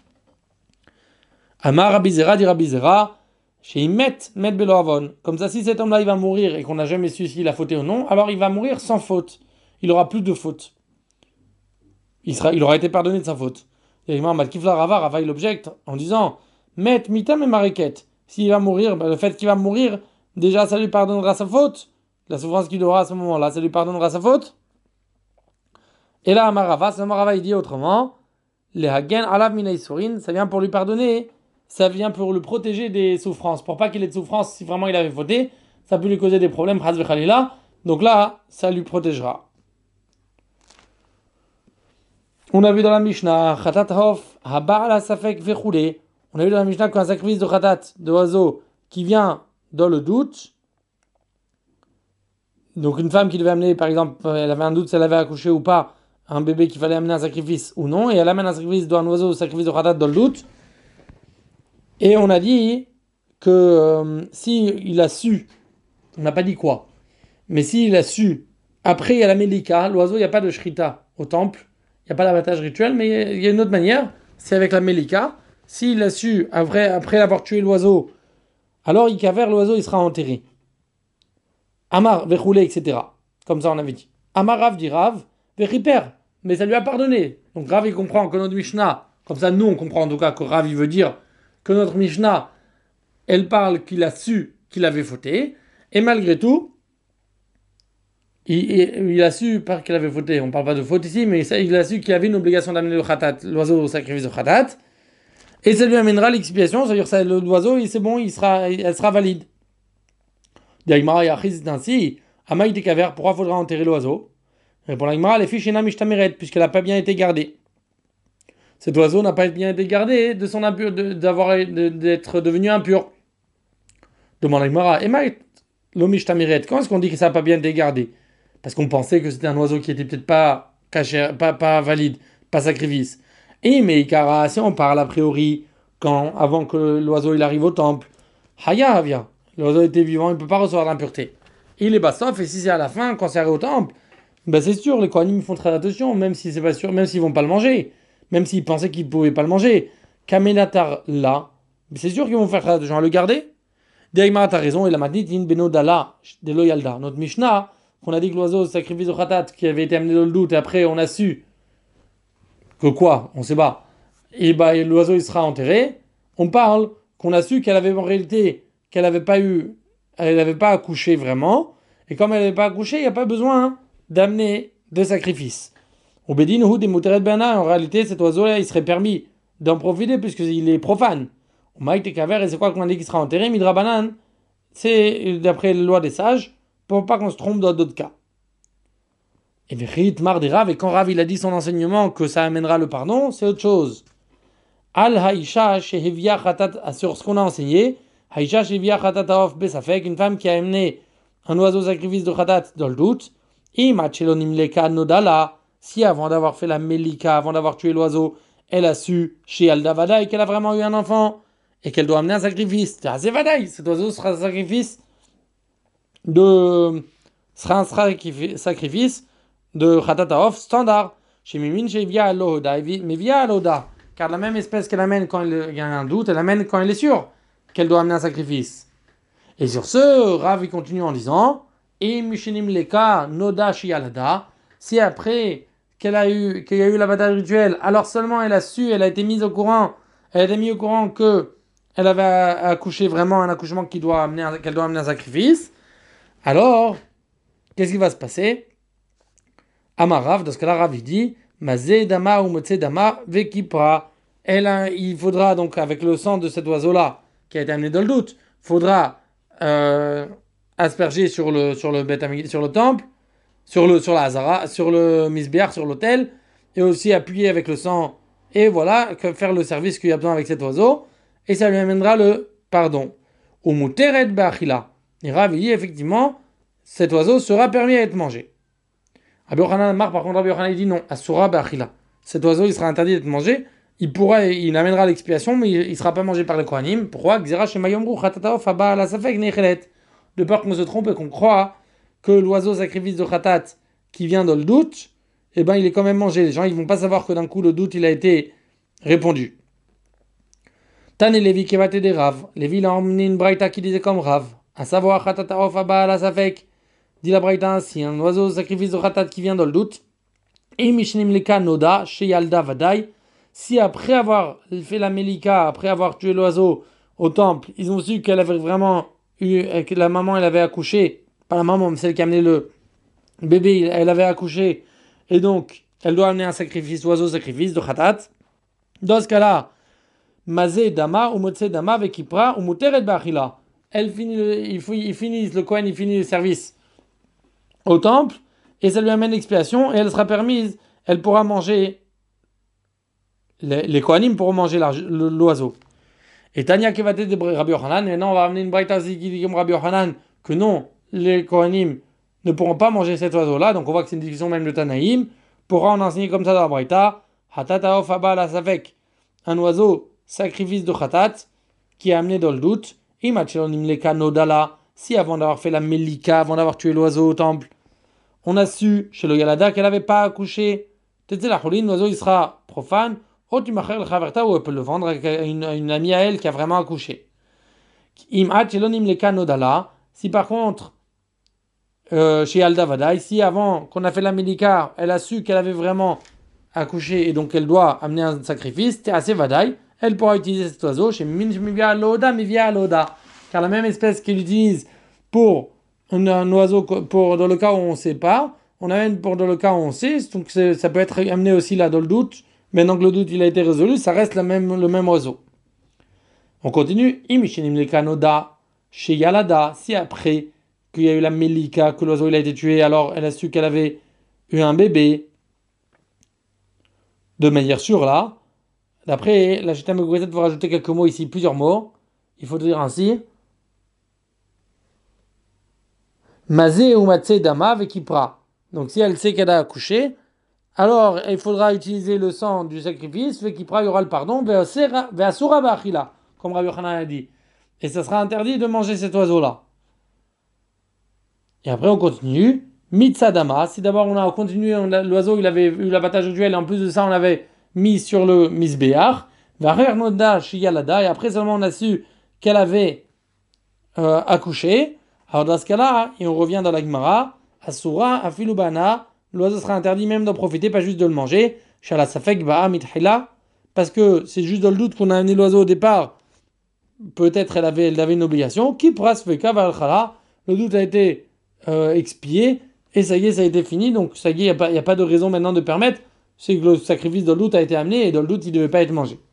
Amar Rabizera dit Rabizera, chez Met Belo Avon. Comme ça, si cet homme-là il va mourir et qu'on n'a jamais su s'il a fauté ou non, alors il va mourir sans faute. Il aura plus de faute. Il aura été pardonné de sa faute. Et Rava il objecte en disant Met Mitam et Mariket. S'il va mourir, le fait qu'il va mourir, déjà ça lui pardonnera sa faute. La souffrance qu'il aura à ce moment-là, ça lui pardonnera sa faute. Et là, Amarava, il dit autrement, les Hagen Alav Mina Isurin, ça vient pour lui pardonner, ça vient pour le protéger des souffrances. Pour pas qu'il ait de souffrance, si vraiment il avait fauté, ça peut lui causer des problèmes, donc là, ça lui protégera. On a vu dans la Mishnah, Khatat Hof, Haba'ala Safek Vechoulé, On a vu dans la Mishnah qu'un sacrifice de khatat, de oiseau, qui vient dans le doute, donc une femme qui devait amener, par exemple, elle avait un doute si elle avait accouché ou pas, un bébé qu'il fallait amener un sacrifice ou non, et elle amène un sacrifice d'un oiseau, sacrifice de khatat dans le doute, et on a dit que si il a su, on n'a pas dit quoi, mais s'il a su, après il y a la Melika, l'oiseau, il n'y a pas de shrita au temple, il n'y a pas d'abattage rituel, mais il y a une autre manière, c'est avec la Melika. S'il a su, après avoir tué l'oiseau, alors il cavère l'oiseau, il sera enterré. Amar, Vechoulé, etc. Comme ça on avait dit. Amar Rav dit Rav, Vechiper, mais ça lui a pardonné. Donc Rav il comprend que notre Mishnah, comme ça nous on comprend en tout cas que Rav il veut dire que notre Mishnah, elle parle qu'il a su qu'il avait fauté, et malgré tout, il a su, pas qu'il avait fauté, on ne parle pas de faute ici, mais il a su qu'il avait une obligation d'amener le khatat, l'oiseau au sacrifice de khatat, et ça lui amènera l'expiation, c'est-à-dire que l'oiseau, c'est bon, elle sera valide. D'Aïmara Yachis, c'est ainsi, Amaï Kaver, pourquoi faudra enterrer l'oiseau? Pour l'Aïmara, les fiches Ena Mishtameret, puisqu'elle n'a pas bien été gardée. Cet oiseau n'a pas bien été gardé de son impur, d'être devenu impur. Demande l'Aïmara, Emaït, l'Omishtameret, quand est-ce qu'on dit que ça n'a pas bien été gardé? Parce qu'on pensait que c'était un oiseau qui était peut-être pas caché, pas valide, pas sacrifice. Et mais Ikara, si on parle a priori, avant que l'oiseau il arrive au temple, Haya Havia, l'oiseau était vivant, il ne peut pas recevoir l'impureté. Il est bastof, et si c'est à la fin, quand c'est arrivé au temple, ben c'est sûr, les Kohanim font très attention, même si c'est pas sûr, même s'ils vont pas le manger, même s'ils pensaient qu'ils pouvaient pas le manger. Kamenatar là, c'est sûr qu'ils vont faire très attention à le garder. Derima, t'as raison, et la madnitin benodala de loyalda. Notre Mishnah, qu'on a dit que l'oiseau sacrifice au khatat, qui avait été amené dans le doute, et après on a su que quoi, on sait pas. Et bah l'oiseau il sera enterré. On parle qu'on a su qu'elle avait en réalité, qu'elle n'avait pas eu, elle n'avait pas accouché vraiment. Et comme elle n'avait pas accouché, il n'y a pas besoin d'amener de sacrifice. Au Bédin ou des mouteret bana, en réalité cet oiseau-là, il serait permis d'en profiter puisqu'il est profane. Au Maïk et Kaver, et c'est quoi qu'on a dit qu'il sera enterré? Midra Banan, c'est d'après la loi des sages, pour pas qu'on se trompe dans d'autres cas. Et Vechit, Mar des Rav, et quand Rav il a dit son enseignement que ça amènera le pardon, c'est autre chose. Al Haïcha Shehevia Khatat, sur ce qu'on a enseigné, Haïcha Shehevia Khatat Aof Besafek, une femme qui a amené un oiseau sacrifice de Khatat dans le doute, et Machelonim Leka Nodala, si avant d'avoir fait la Melika, avant d'avoir tué l'oiseau, elle a su chez Aldavada et qu'elle a vraiment eu un enfant, et qu'elle doit amener un sacrifice. C'est Vadaï, cet oiseau sera un sacrifice de Khatataof standard. Chez Mimin, chez Via Aloda, mais Via Aloda, car la même espèce qu'elle amène quand il y a un doute, elle amène quand elle est sûre qu'elle doit amener un sacrifice. Et sur ce, Rav continue en disant, et Mishinim Leka Noda Shialada, si après qu'il y a eu la bataille rituelle, alors seulement elle a su, elle a été mise au courant, elle a été mise au courant que elle avait accouché vraiment un accouchement qu'elle doit amener un sacrifice, alors, qu'est-ce qui va se passer? Amarav, dans ce cas-là, Rav, il dit, Mazé dama ou motse dama vekipra. Il faudra donc, avec le sang de cet oiseau-là, qui a été amené dans le doute, faudra asperger sur le sur le temple, sur la Hazara, sur le misbéar, sur l'autel, et aussi appuyer avec le sang, et voilà, faire le service qu'il y a besoin avec cet oiseau, et ça lui amènera le pardon. Ou muteret ba'achila. Et Rav dit effectivement, cet oiseau sera permis à être mangé. Rabbi Yochanan par contre, Rabbi Yochanan dit non, asura ba'achila. Cet oiseau, il sera interdit d'être mangé. Il amènera l'expiation, mais il ne sera pas mangé par les Kohanim. Pourquoi? De peur qu'on se trompe et qu'on croit que l'oiseau sacrifice de khatat qui vient dans le doute, eh ben il est quand même mangé. Les gens ils vont pas savoir que d'un coup le doute il a été répondu. Tan et Lévi qui va t'aider Rav. Lévi il a emmené une braïta qui disait comme Rav. À savoir khatat aof aba la safek. Dit la braïta ainsi, un oiseau sacrifice de khatat qui vient dans le doute. Et mishnim leka noda chez Yalda vadai. Si après avoir fait la melika, après avoir tué l'oiseau au temple, ils ont su qu'elle avait vraiment eu, que la maman elle avait accouché, pas la maman mais celle qui a amené le bébé, elle avait accouché, et donc elle doit amener un sacrifice, oiseau sacrifice de khatat. Dans ce cas-là, mazé dama ou motse dama vekipra ou muteret ba'achila. Ils finissent le Kohen, il finit le service au temple, et ça lui amène l'expiation, et elle sera permise, elle pourra manger, les Kohanim pourront manger l'oiseau. Et Tania Kevate de Rabbi Yochanan, et maintenant on va ramener une braïta aussi qui dit comme Rabbi Yochanan que non, les Kohanim ne pourront pas manger cet oiseau-là, donc on voit que c'est une discussion même de Tanaïm. Pourra on enseigner comme ça dans la braïta, Hatataof Abba la Safek, un oiseau, sacrifice de Khatat, qui est amené dans le doute, Imachalonim Leka Nodala, si avant d'avoir fait la Melika, avant d'avoir tué l'oiseau au temple, on a su chez le Yalada qu'elle n'avait pas accouché, peut-être la Choline, l'oiseau il sera profane, ou tu m'achères le Chaverta, ou elle peut le vendre à une amie à elle qui a vraiment accouché. Imachalonim Leka Nodala, si par contre, chez Alda Vadaï, si avant qu'on a fait la Melika, elle a su qu'elle avait vraiment accouché et donc elle doit amener un sacrifice, c'est assez Vadaï, elle pourra utiliser cet oiseau chez Mivia Loda, car la même espèce qu'elle utilise pour un oiseau, pour dans le cas où on ne sait pas, on amène pour dans le cas où on sait, donc ça peut être amené aussi là dans le doute. Maintenant que le doute il a été résolu, ça reste le même oiseau. On continue. Imishinim le kanoda chez Yalada, si après qu'il y a eu la Melika, que l'oiseau il a été tué, alors elle a su qu'elle avait eu un bébé, de manière sûre là. D'après la Chita Megouretet, il faut rajouter quelques mots ici, plusieurs mots. Il faut dire ainsi. Mazé ou Matsé Dama Vekipra. Donc si elle sait qu'elle a accouché, alors il faudra utiliser le sang du sacrifice, Vekipra, il y aura le pardon, Veasura Bachila, comme Rabbi Yochanan a dit. Et ça sera interdit de manger cet oiseau-là. Et après on continue. Mitsadama, si d'abord on a continué, l'oiseau il avait eu l'abattage au duel, et en plus de ça on avait mis sur le misbéach, Varer Shiyalada, et après seulement on a su qu'elle avait accouché. Alors dans ce cas-là, et on revient dans la Gemara, Asura, Afilubana, l'oiseau sera interdit même d'en profiter, pas juste de le manger, Shala Safek Ba'a Mithila, parce que c'est juste dans le doute qu'on a amené l'oiseau au départ, peut-être elle avait une obligation, qui pourra se faire Valchala, le doute a été expié, et ça y est, ça a été fini, donc ça y est, il n'y a pas de raison maintenant de permettre, c'est que le sacrifice dans le doute a été amené, et dans le doute il ne devait pas être mangé.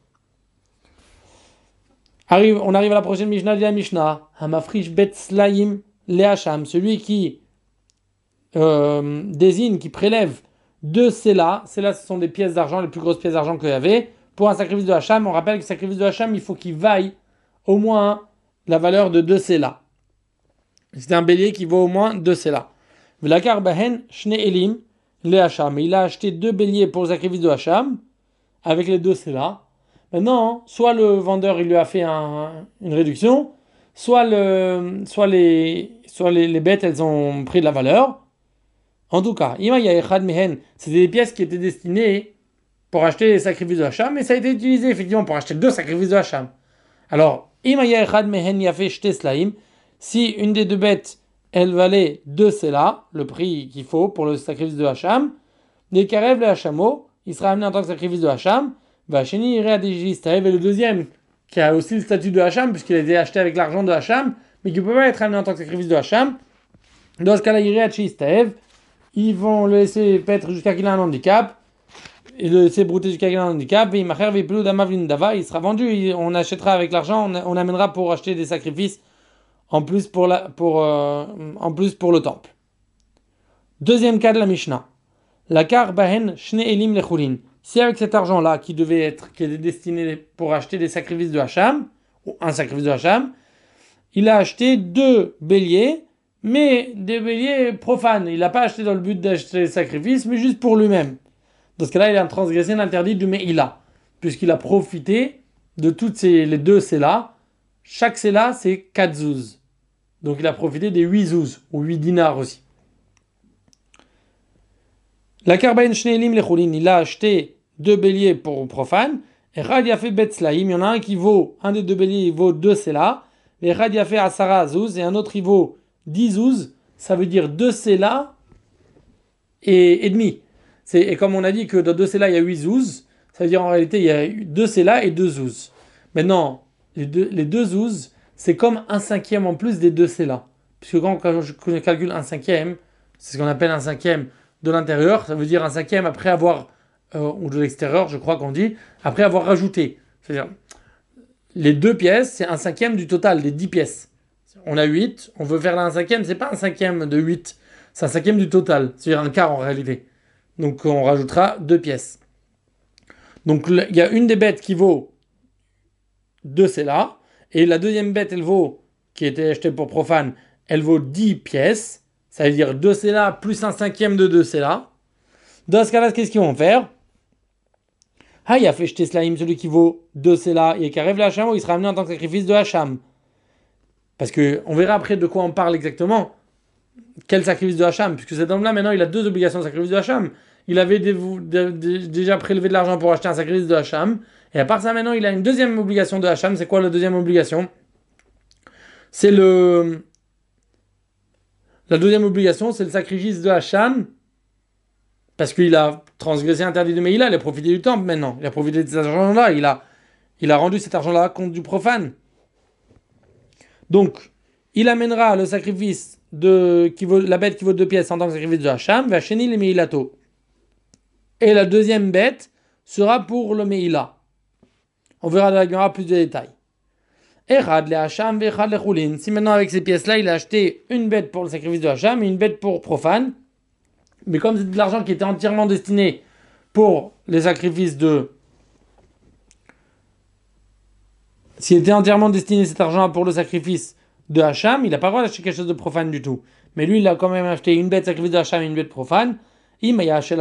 On arrive à la prochaine Mishnah de la Mishnah. Hamafrish bet slaim leacham, celui qui désigne, qui prélève deux Sela. Sela, ce sont des pièces d'argent, les plus grosses pièces d'argent qu'il y avait. Pour un sacrifice de Hacham, on rappelle que le sacrifice de Hacham, il faut qu'il vaille au moins la valeur de 2 Sela. C'est un bélier qui vaut au moins 2 Sela. V'lakar bahen shne elim leacham. Il a acheté 2 béliers pour le sacrifice de Hacham, avec les 2 Sela. Maintenant, soit le vendeur il lui a fait une réduction, soit les bêtes elles ont pris de la valeur. En tout cas, c'est des pièces qui étaient destinées pour acheter les sacrifices de Hacham, mais ça a été utilisé effectivement pour acheter 2 sacrifices de Hacham. Alors, si une des 2 bêtes elle valait 2 Sela, le prix qu'il faut pour le sacrifice de Hacham, les Karev le Hachamo, il sera amené en tant que sacrifice de Hacham. Vacheni irait à Digistaev, et le deuxième qui a aussi le statut de Hacham puisqu'il a été acheté avec l'argent de Hacham mais qui ne peut pas être amené en tant que sacrifice de Hacham. Dans ce cas-là, irait à Digistaev, ils vont le laisser paître jusqu'à qu'il ait un handicap et le laisser brouter jusqu'à qu'il ait un handicap et il sera vendu, on achètera avec l'argent, on amènera pour acheter des sacrifices en plus pour le temple. Deuxième cas de la Mishnah, la kar bahen shne elim lechulin. Si avec cet argent-là, qui était destiné pour acheter des sacrifices de Hacham, ou un sacrifice de Hacham, il a acheté 2 béliers, mais des béliers profanes. Il n'a pas acheté dans le but d'acheter des sacrifices, mais juste pour lui-même. Dans ce cas-là, il a transgressé l'interdit du Me'ila, puisqu'il a profité de toutes les 2 Sela. Chaque Sela, c'est 4 zouz. Donc il a profité des 8 zouz, ou 8 dinars aussi. La karbaïn shneelim lechulin, il a acheté 2 béliers pour profane. Et Rad Yafé Bet Slaim, il y en a un qui vaut, un des 2 béliers, il vaut 2 Sela. Et Rad Yafé Asara Azouz, et un autre il vaut 10 Zouz. Ça veut dire 2 Sela et demi. Et comme on a dit que dans 2 Sela il y a 8 Zouz, ça veut dire en réalité il y a 2 Sela et 2 Zouz. Maintenant, les deux Zouz, c'est comme 1/5 en plus des 2 Sela. Puisque quand je calcule 1/5, c'est ce qu'on appelle 1/5 de l'intérieur, ça veut dire 1/5 après avoir, ou de l'extérieur, je crois qu'on dit, après avoir rajouté. C'est-à-dire, les 2 pièces, c'est 1/5 du total, des 10 pièces. On a 8, on veut faire la 1/5, c'est pas 1/5 de 8, c'est 1/5 du total, c'est-à-dire un quart en réalité. Donc on rajoutera 2 pièces. Donc il y a une des bêtes qui vaut 2 là. Et la deuxième bête, qui était achetée pour profane, elle vaut 10 pièces. Ça veut dire 2 là plus un cinquième de 2 là. Dans ce cas-là, qu'est-ce qu'ils vont faire? Ah, il a fait jeter Slaim, celui qui vaut 2 là, et qui arrive la Hacham, il sera amené en tant que sacrifice de Hacham. Parce que on verra après de quoi on parle exactement. Quel sacrifice de Hacham? Puisque cet homme-là, maintenant, il a 2 obligations de sacrifice de Hacham. Il avait déjà prélevé de l'argent pour acheter un sacrifice de Hacham. Et à part ça, maintenant, il a une deuxième obligation de Hacham. C'est quoi la deuxième obligation? C'est La deuxième obligation, c'est le sacrifice de Hacham. Parce qu'il a transgressé l'interdit de Meïla, il a profité du temple maintenant. Il a profité de cet argent-là. Il a rendu cet argent-là contre du profane. Donc, il amènera le sacrifice la bête qui vaut 2 pièces en tant que sacrifice de Hacham, Vacheni le Meilato. Et la deuxième bête sera pour le Meïla. On verra dans la Gemara plus de détails. Echad le Hacham, Echad le Choulin. Si maintenant avec ces pièces-là, il a acheté une bête pour le sacrifice de Hacham et une bête pour profane, mais comme c'est de l'argent qui était entièrement destiné pour les sacrifices de... S'il était entièrement destiné cet argent pour le sacrifice de Hacham, il n'a pas le droit d'acheter quelque chose de profane du tout. Mais lui, il a quand même acheté une bête sacrifice de Hacham et une bête profane. Si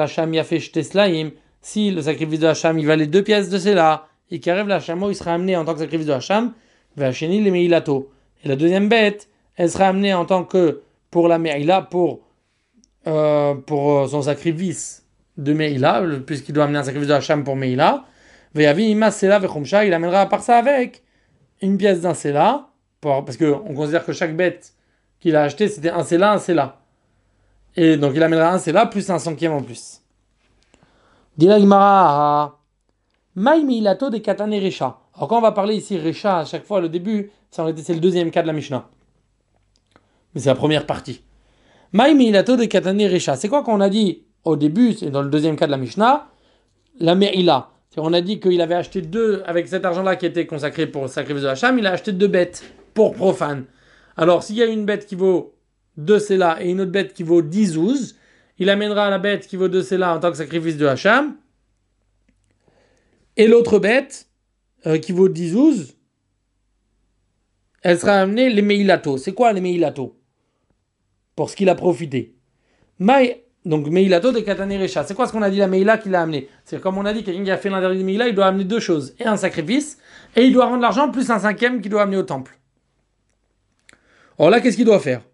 le sacrifice de Hacham, il valait 2 pièces de cela, et qu'il arrive la Hachamo, il sera amené en tant que sacrifice de Hacham, Vacheni le Meilato. Et la deuxième bête, elle sera amenée en tant que pour la Meila, pour son sacrifice de Meila, puisqu'il doit amener un sacrifice de Hacham pour Meila. Il amènera à part ça avec une pièce d'un Sela, parce qu'on considère que chaque bête qu'il a acheté, c'était un Sela. Et donc il amènera un Sela plus un cinquième en plus. Dila Gemara, Maï Meilato de Katane Recha. Alors quand on va parler ici Recha, à chaque fois, le début, c'est le deuxième cas de la Mishnah. Mais c'est la première partie. Maï Meilato de Katane Recha. C'est quoi qu'on a dit au début, c'est dans le deuxième cas de la Mishnah, la Me'ila. On a dit qu'il avait acheté avec cet argent-là qui était consacré pour le sacrifice de Hacham, il a acheté 2 bêtes pour profane. Alors, s'il y a une bête qui vaut 2 Sela et une autre bête qui vaut 10 zouz, il amènera la bête qui vaut 2 Sela en tant que sacrifice de Hacham. Et l'autre bête, qui vaut 10 zouz, elle sera amenée les Meilato. C'est quoi les Meilato? Pour ce qu'il a profité. Donc, Meilato de Katane Recha. C'est quoi ce qu'on a dit, la Meila qu'il a amené? C'est comme on a dit, quelqu'un qui a fait l'interdit de Meila, il doit amener 2 choses. Et un sacrifice, et il doit rendre l'argent plus un cinquième qu'il doit amener au temple. Alors là, qu'est-ce qu'il doit faire?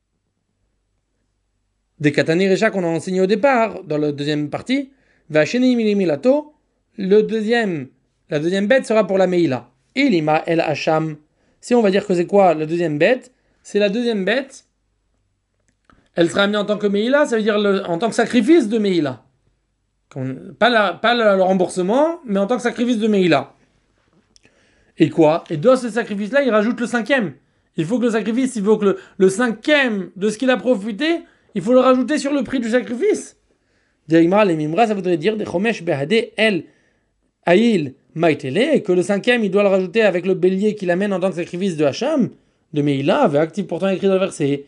Des Katane Recha qu'on a enseigné au départ, dans la deuxième partie, va Sheni Meilato, la deuxième bête sera pour la Meila. Et l'ima el Hacham. Si on va dire que c'est quoi la deuxième bête? C'est la deuxième bête. Elle sera amenée en tant que Meïla, ça veut dire en tant que sacrifice de Meïla. Pas le remboursement, mais en tant que sacrifice de Meïla. Et quoi? Et dans ce sacrifice-là, il rajoute le cinquième. Il faut que le sacrifice, il faut que le cinquième de ce qu'il a profité, il faut le rajouter sur le prix du sacrifice. Directement, les Mimra, ça voudrait dire des Chomesh Behade El Aïl Maïtele, et que le cinquième, il doit le rajouter avec le bélier qu'il amène en tant que sacrifice de Hacham, de Meïla, avec actif pourtant écrit dans le verset.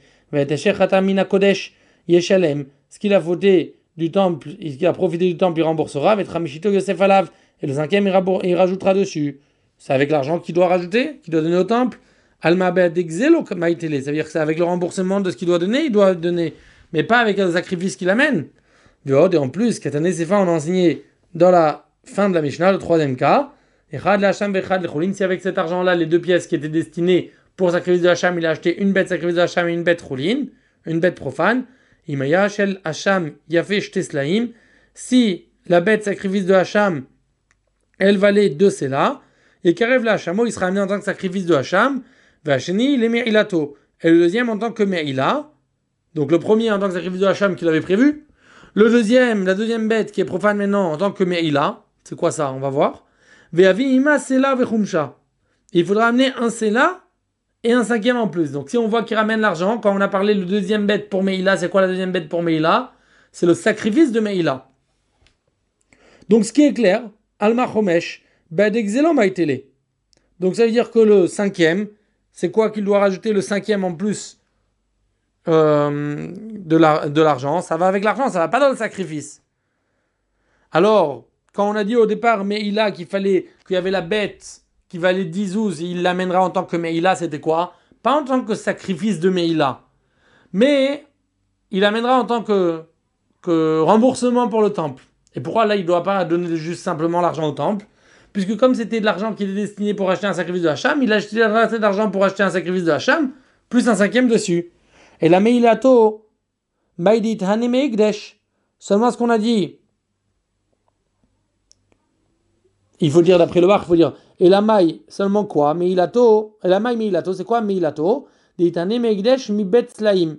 Ce qu'il a fauté du temple, ce qu'il a profité du temple, il remboursera. Et le cinquième, il rajoutera dessus. C'est avec l'argent qu'il doit rajouter, qu'il doit donner au temple. Ça veut dire que c'est avec le remboursement de ce qu'il doit donner, il doit donner. Mais pas avec le sacrifice qu'il amène. Et en plus, Katane Sefa, on a enseigné dans la fin de la Mishnah, le troisième cas. Si avec cet argent-là, les 2 pièces qui étaient destinées pour sacrifice de Hacham, il a acheté une bête sacrifice de Hacham et une bête roulin, une bête profane. Imaya shel Hacham yafé shteslaim. Si la bête sacrifice de Hacham, elle valait 2 Sela, et qu'arrive la Hachamo, il sera amené en tant que sacrifice de Hacham. Vacheni le Meilato. Et le deuxième en tant que Meila. Donc le premier en tant que sacrifice de Hacham qu'il avait prévu. La deuxième bête qui est profane maintenant en tant que Meila. C'est quoi ça? On va voir. Ve'avi ima Sela vechumsha. Il faudra amener un Sela et un cinquième en plus. Donc si on voit qu'il ramène l'argent, quand on a parlé le deuxième bête pour Meïla, c'est quoi la deuxième bête pour Meïla? C'est le sacrifice de Meïla. Donc ce qui est clair, Alma Chomesh, Badexelo Maïtele. Donc ça veut dire que le cinquième, c'est quoi qu'il doit rajouter le cinquième en plus de l'argent? Ça va avec l'argent, ça va pas dans le sacrifice. Alors, quand on a dit au départ Meïla qu'il y avait la bête qui valait 10 zouz, il l'amènera en tant que Meïla, c'était quoi? Pas en tant que sacrifice de Meïla, mais il l'amènera en tant que remboursement pour le temple. Et pourquoi là, il ne doit pas donner juste simplement l'argent au temple? Puisque comme c'était de l'argent qui était destiné pour acheter un sacrifice de Hacham, il a acheté assez d'argent pour acheter un sacrifice de Hacham, plus un cinquième dessus. Et la Meilato, Maïdit Haneme Egdesh, seulement ce qu'on a dit, il faut dire d'après le bar, il faut dire, et la maille, seulement quoi? Meilato, et la maille Meilato, c'est quoi Meilato? Dit Haneme Egdesh mi bet slaim.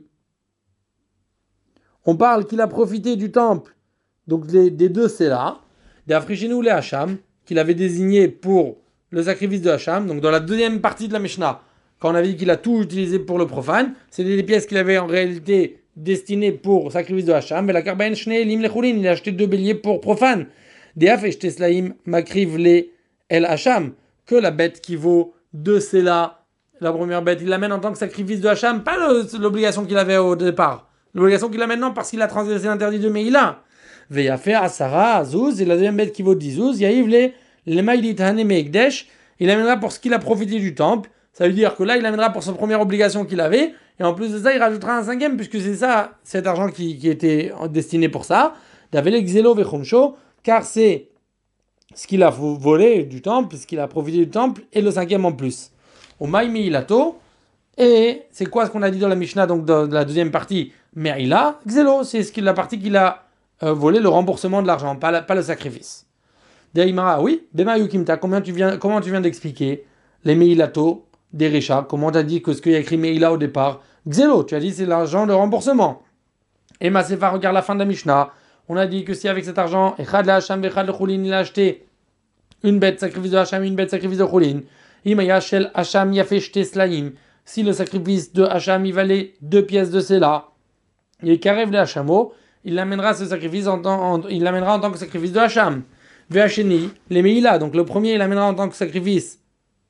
On parle qu'il a profité du temple, donc des deux c'est là, des Africhinou les Hacham, qu'il avait désigné pour le sacrifice de Hacham, donc dans la deuxième partie de la Mishnah, quand on avait dit qu'il a tout utilisé pour le profane, c'était des pièces qu'il avait en réalité destinées pour sacrifice de Hacham, mais la Karbaen Shne Lim Lechulin, il a acheté 2 béliers pour profane. Des Afesh Slaim Makriv les El Hacham, que la bête qui vaut 2 Sela, la première bête, il l'amène en tant que sacrifice de Hacham, pas l'obligation qu'il avait au départ. L'obligation qu'il a maintenant parce qu'il a transgressé l'interdit de Meïla. Veya fait Asara, Azouz, et la deuxième bête qui vaut 10 Zouz, Yahiv les Maïlit Hanem Ekdesh, il amènera pour ce qu'il a profité du temple. Ça veut dire que là, il amènera pour sa première obligation qu'il avait, et en plus de ça, il rajoutera un cinquième, puisque c'est ça, cet argent qui était destiné pour ça. D'Avelek Zelo Vechomsho, car c'est ce qu'il a volé du temple, ce qu'il a profité du temple, et le cinquième en plus. Au Maïmi Ilato, et c'est quoi ce qu'on a dit dans la Mishnah, donc dans la deuxième partie? Me'ila, Xelo, c'est la partie qu'il a volé, le remboursement de l'argent, pas le sacrifice. Deimara, oui, Bema Yukimta, comment tu viens d'expliquer les Meilato des Récha? Comment tu as dit que ce qu'il y a écrit Meila au départ? Xelo, tu as dit c'est l'argent de remboursement. Et Masefa, regarde la fin de la Mishnah. On a dit que si avec cet argent, Echad la Hacham, Echad le Choulin, il a acheté une bête sacrifice de Hacham, une bête sacrifice de Choulin. Imaya Shel Hacham Yafeshte Slaim. Si le sacrifice de Hacham il valait 2 pièces de Sela, et Karev le Hachamo, il l'amènera ce sacrifice il l'amènera en tant que sacrifice de Hacham. Vehacheni, les Meïla, donc le premier il l'amènera en tant que sacrifice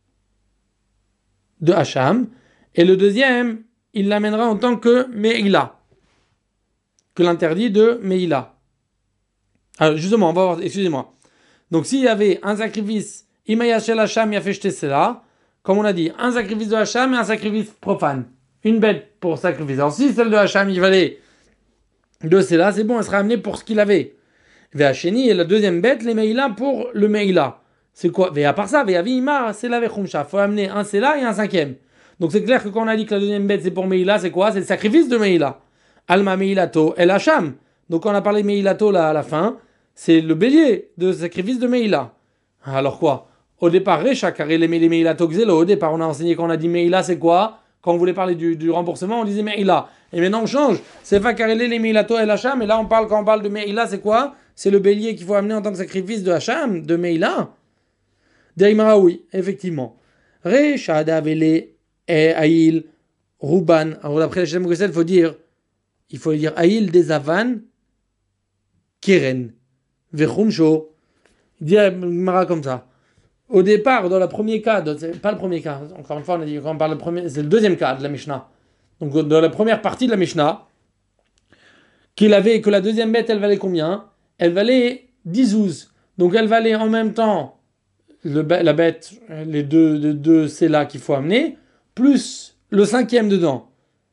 de Hacham, et le deuxième il l'amènera en tant que Meïla, que l'interdit de Meïla. Alors justement, on va voir, excusez-moi. Donc s'il y avait un sacrifice, Imaya Shel Hacham Yafeshte Sela, comme on a dit, un sacrifice de Hacham et un sacrifice profane. Une bête pour sacrifice. Alors si celle de Hacham, il valait 2 Sela, c'est bon, elle sera amenée pour ce qu'il avait. Vehacheni et la deuxième bête, les Meïla pour le Meïla. C'est quoi? Et à part ça, Vehavima, c'est la Vechumsha. Il faut amener un Sela et un cinquième. Donc c'est clair que quand on a dit que la deuxième bête c'est pour Meïla, c'est quoi? C'est le sacrifice de Meïla. Alma Meïlato el Hacham. Donc quand on a parlé de Meïlato là à la fin, c'est le bélier de sacrifice de Meïla. Alors quoi? Au départ, Recha, car les Meïlato Xelo, au départ on a enseigné quand on a dit Meïla c'est quoi? Quand on voulait parler du remboursement, on disait Meïla. Et maintenant on change. C'est pas carrelé les Meilato El Hacham, mais là quand on parle de Meïla, c'est quoi? C'est le bélier qu'il faut amener en tant que sacrifice de Hacham, de Meïla. Daimara, oui, effectivement. Recha Davele et Aïl Ruban. Alors d'après Hachem Gessel, il faut dire Aïl des Avan Keren. Vechumsho. Il dit Mara comme ça. Au départ, dans le premier cas, c'est pas le premier cas, encore une fois, on a dit quand on parle c'est le deuxième cas de la Mishnah. Donc dans la première partie de la Mishnah, que la deuxième bête, elle valait combien? Elle valait 10 zouz. Donc elle valait en même temps la bête, les deux c'est là qu'il faut amener, plus le cinquième dedans.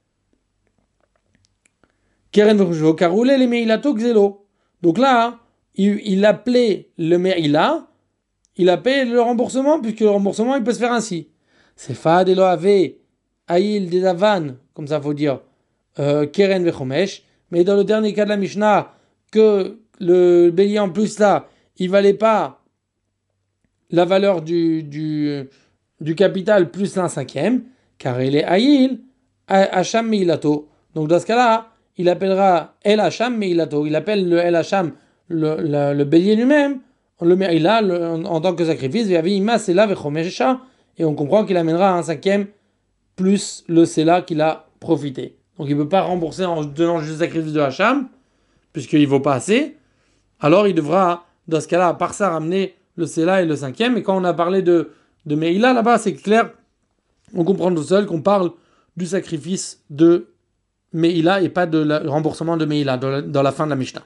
Keren Vechumsho, Karoulé les Meilato Xelo. Donc là, il appelait le Meïla. Il a payé le remboursement, puisque le remboursement, il peut se faire ainsi. C'est Fad Eloave, Aïl des Avan, comme ça, il faut dire, Keren Vechomesh. Mais dans le dernier cas de la Mishnah, que le bélier en plus là, il valait pas la valeur du capital plus un cinquième, car il est Aïl, Hacham Meilato. Donc dans ce cas-là, il appellera El Hacham Meilato. Il appelle le El Hacham le bélier lui-même. On le met là en tant que sacrifice, et on comprend qu'il amènera un cinquième plus le Sela qu'il a profité. Donc il ne peut pas rembourser en donnant juste le sacrifice de Hacham, puisqu'il ne vaut pas assez. Alors il devra, dans ce cas-là, à part ça, ramener le Sela et le cinquième. Et quand on a parlé de Meïla, là-bas, c'est clair, on comprend tout seul qu'on parle du sacrifice de Meïla et pas de le remboursement de Meïla dans la fin de la Mishnah.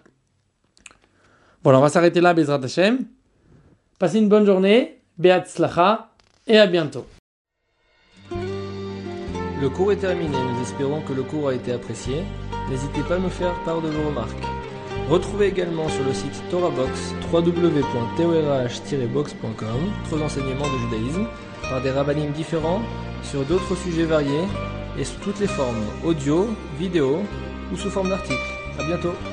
Voilà, on va s'arrêter là, Bezrat Hashem. Passez une bonne journée. Be'atzlacha. et à bientôt. Le cours est terminé, nous espérons que le cours a été apprécié. N'hésitez pas à nous faire part de vos remarques. Retrouvez également sur le site TorahBox www.torah-box.com d'autres enseignements de judaïsme par des rabbinim différents sur d'autres sujets variés et sous toutes les formes, audio, vidéo ou sous forme d'articles. À bientôt.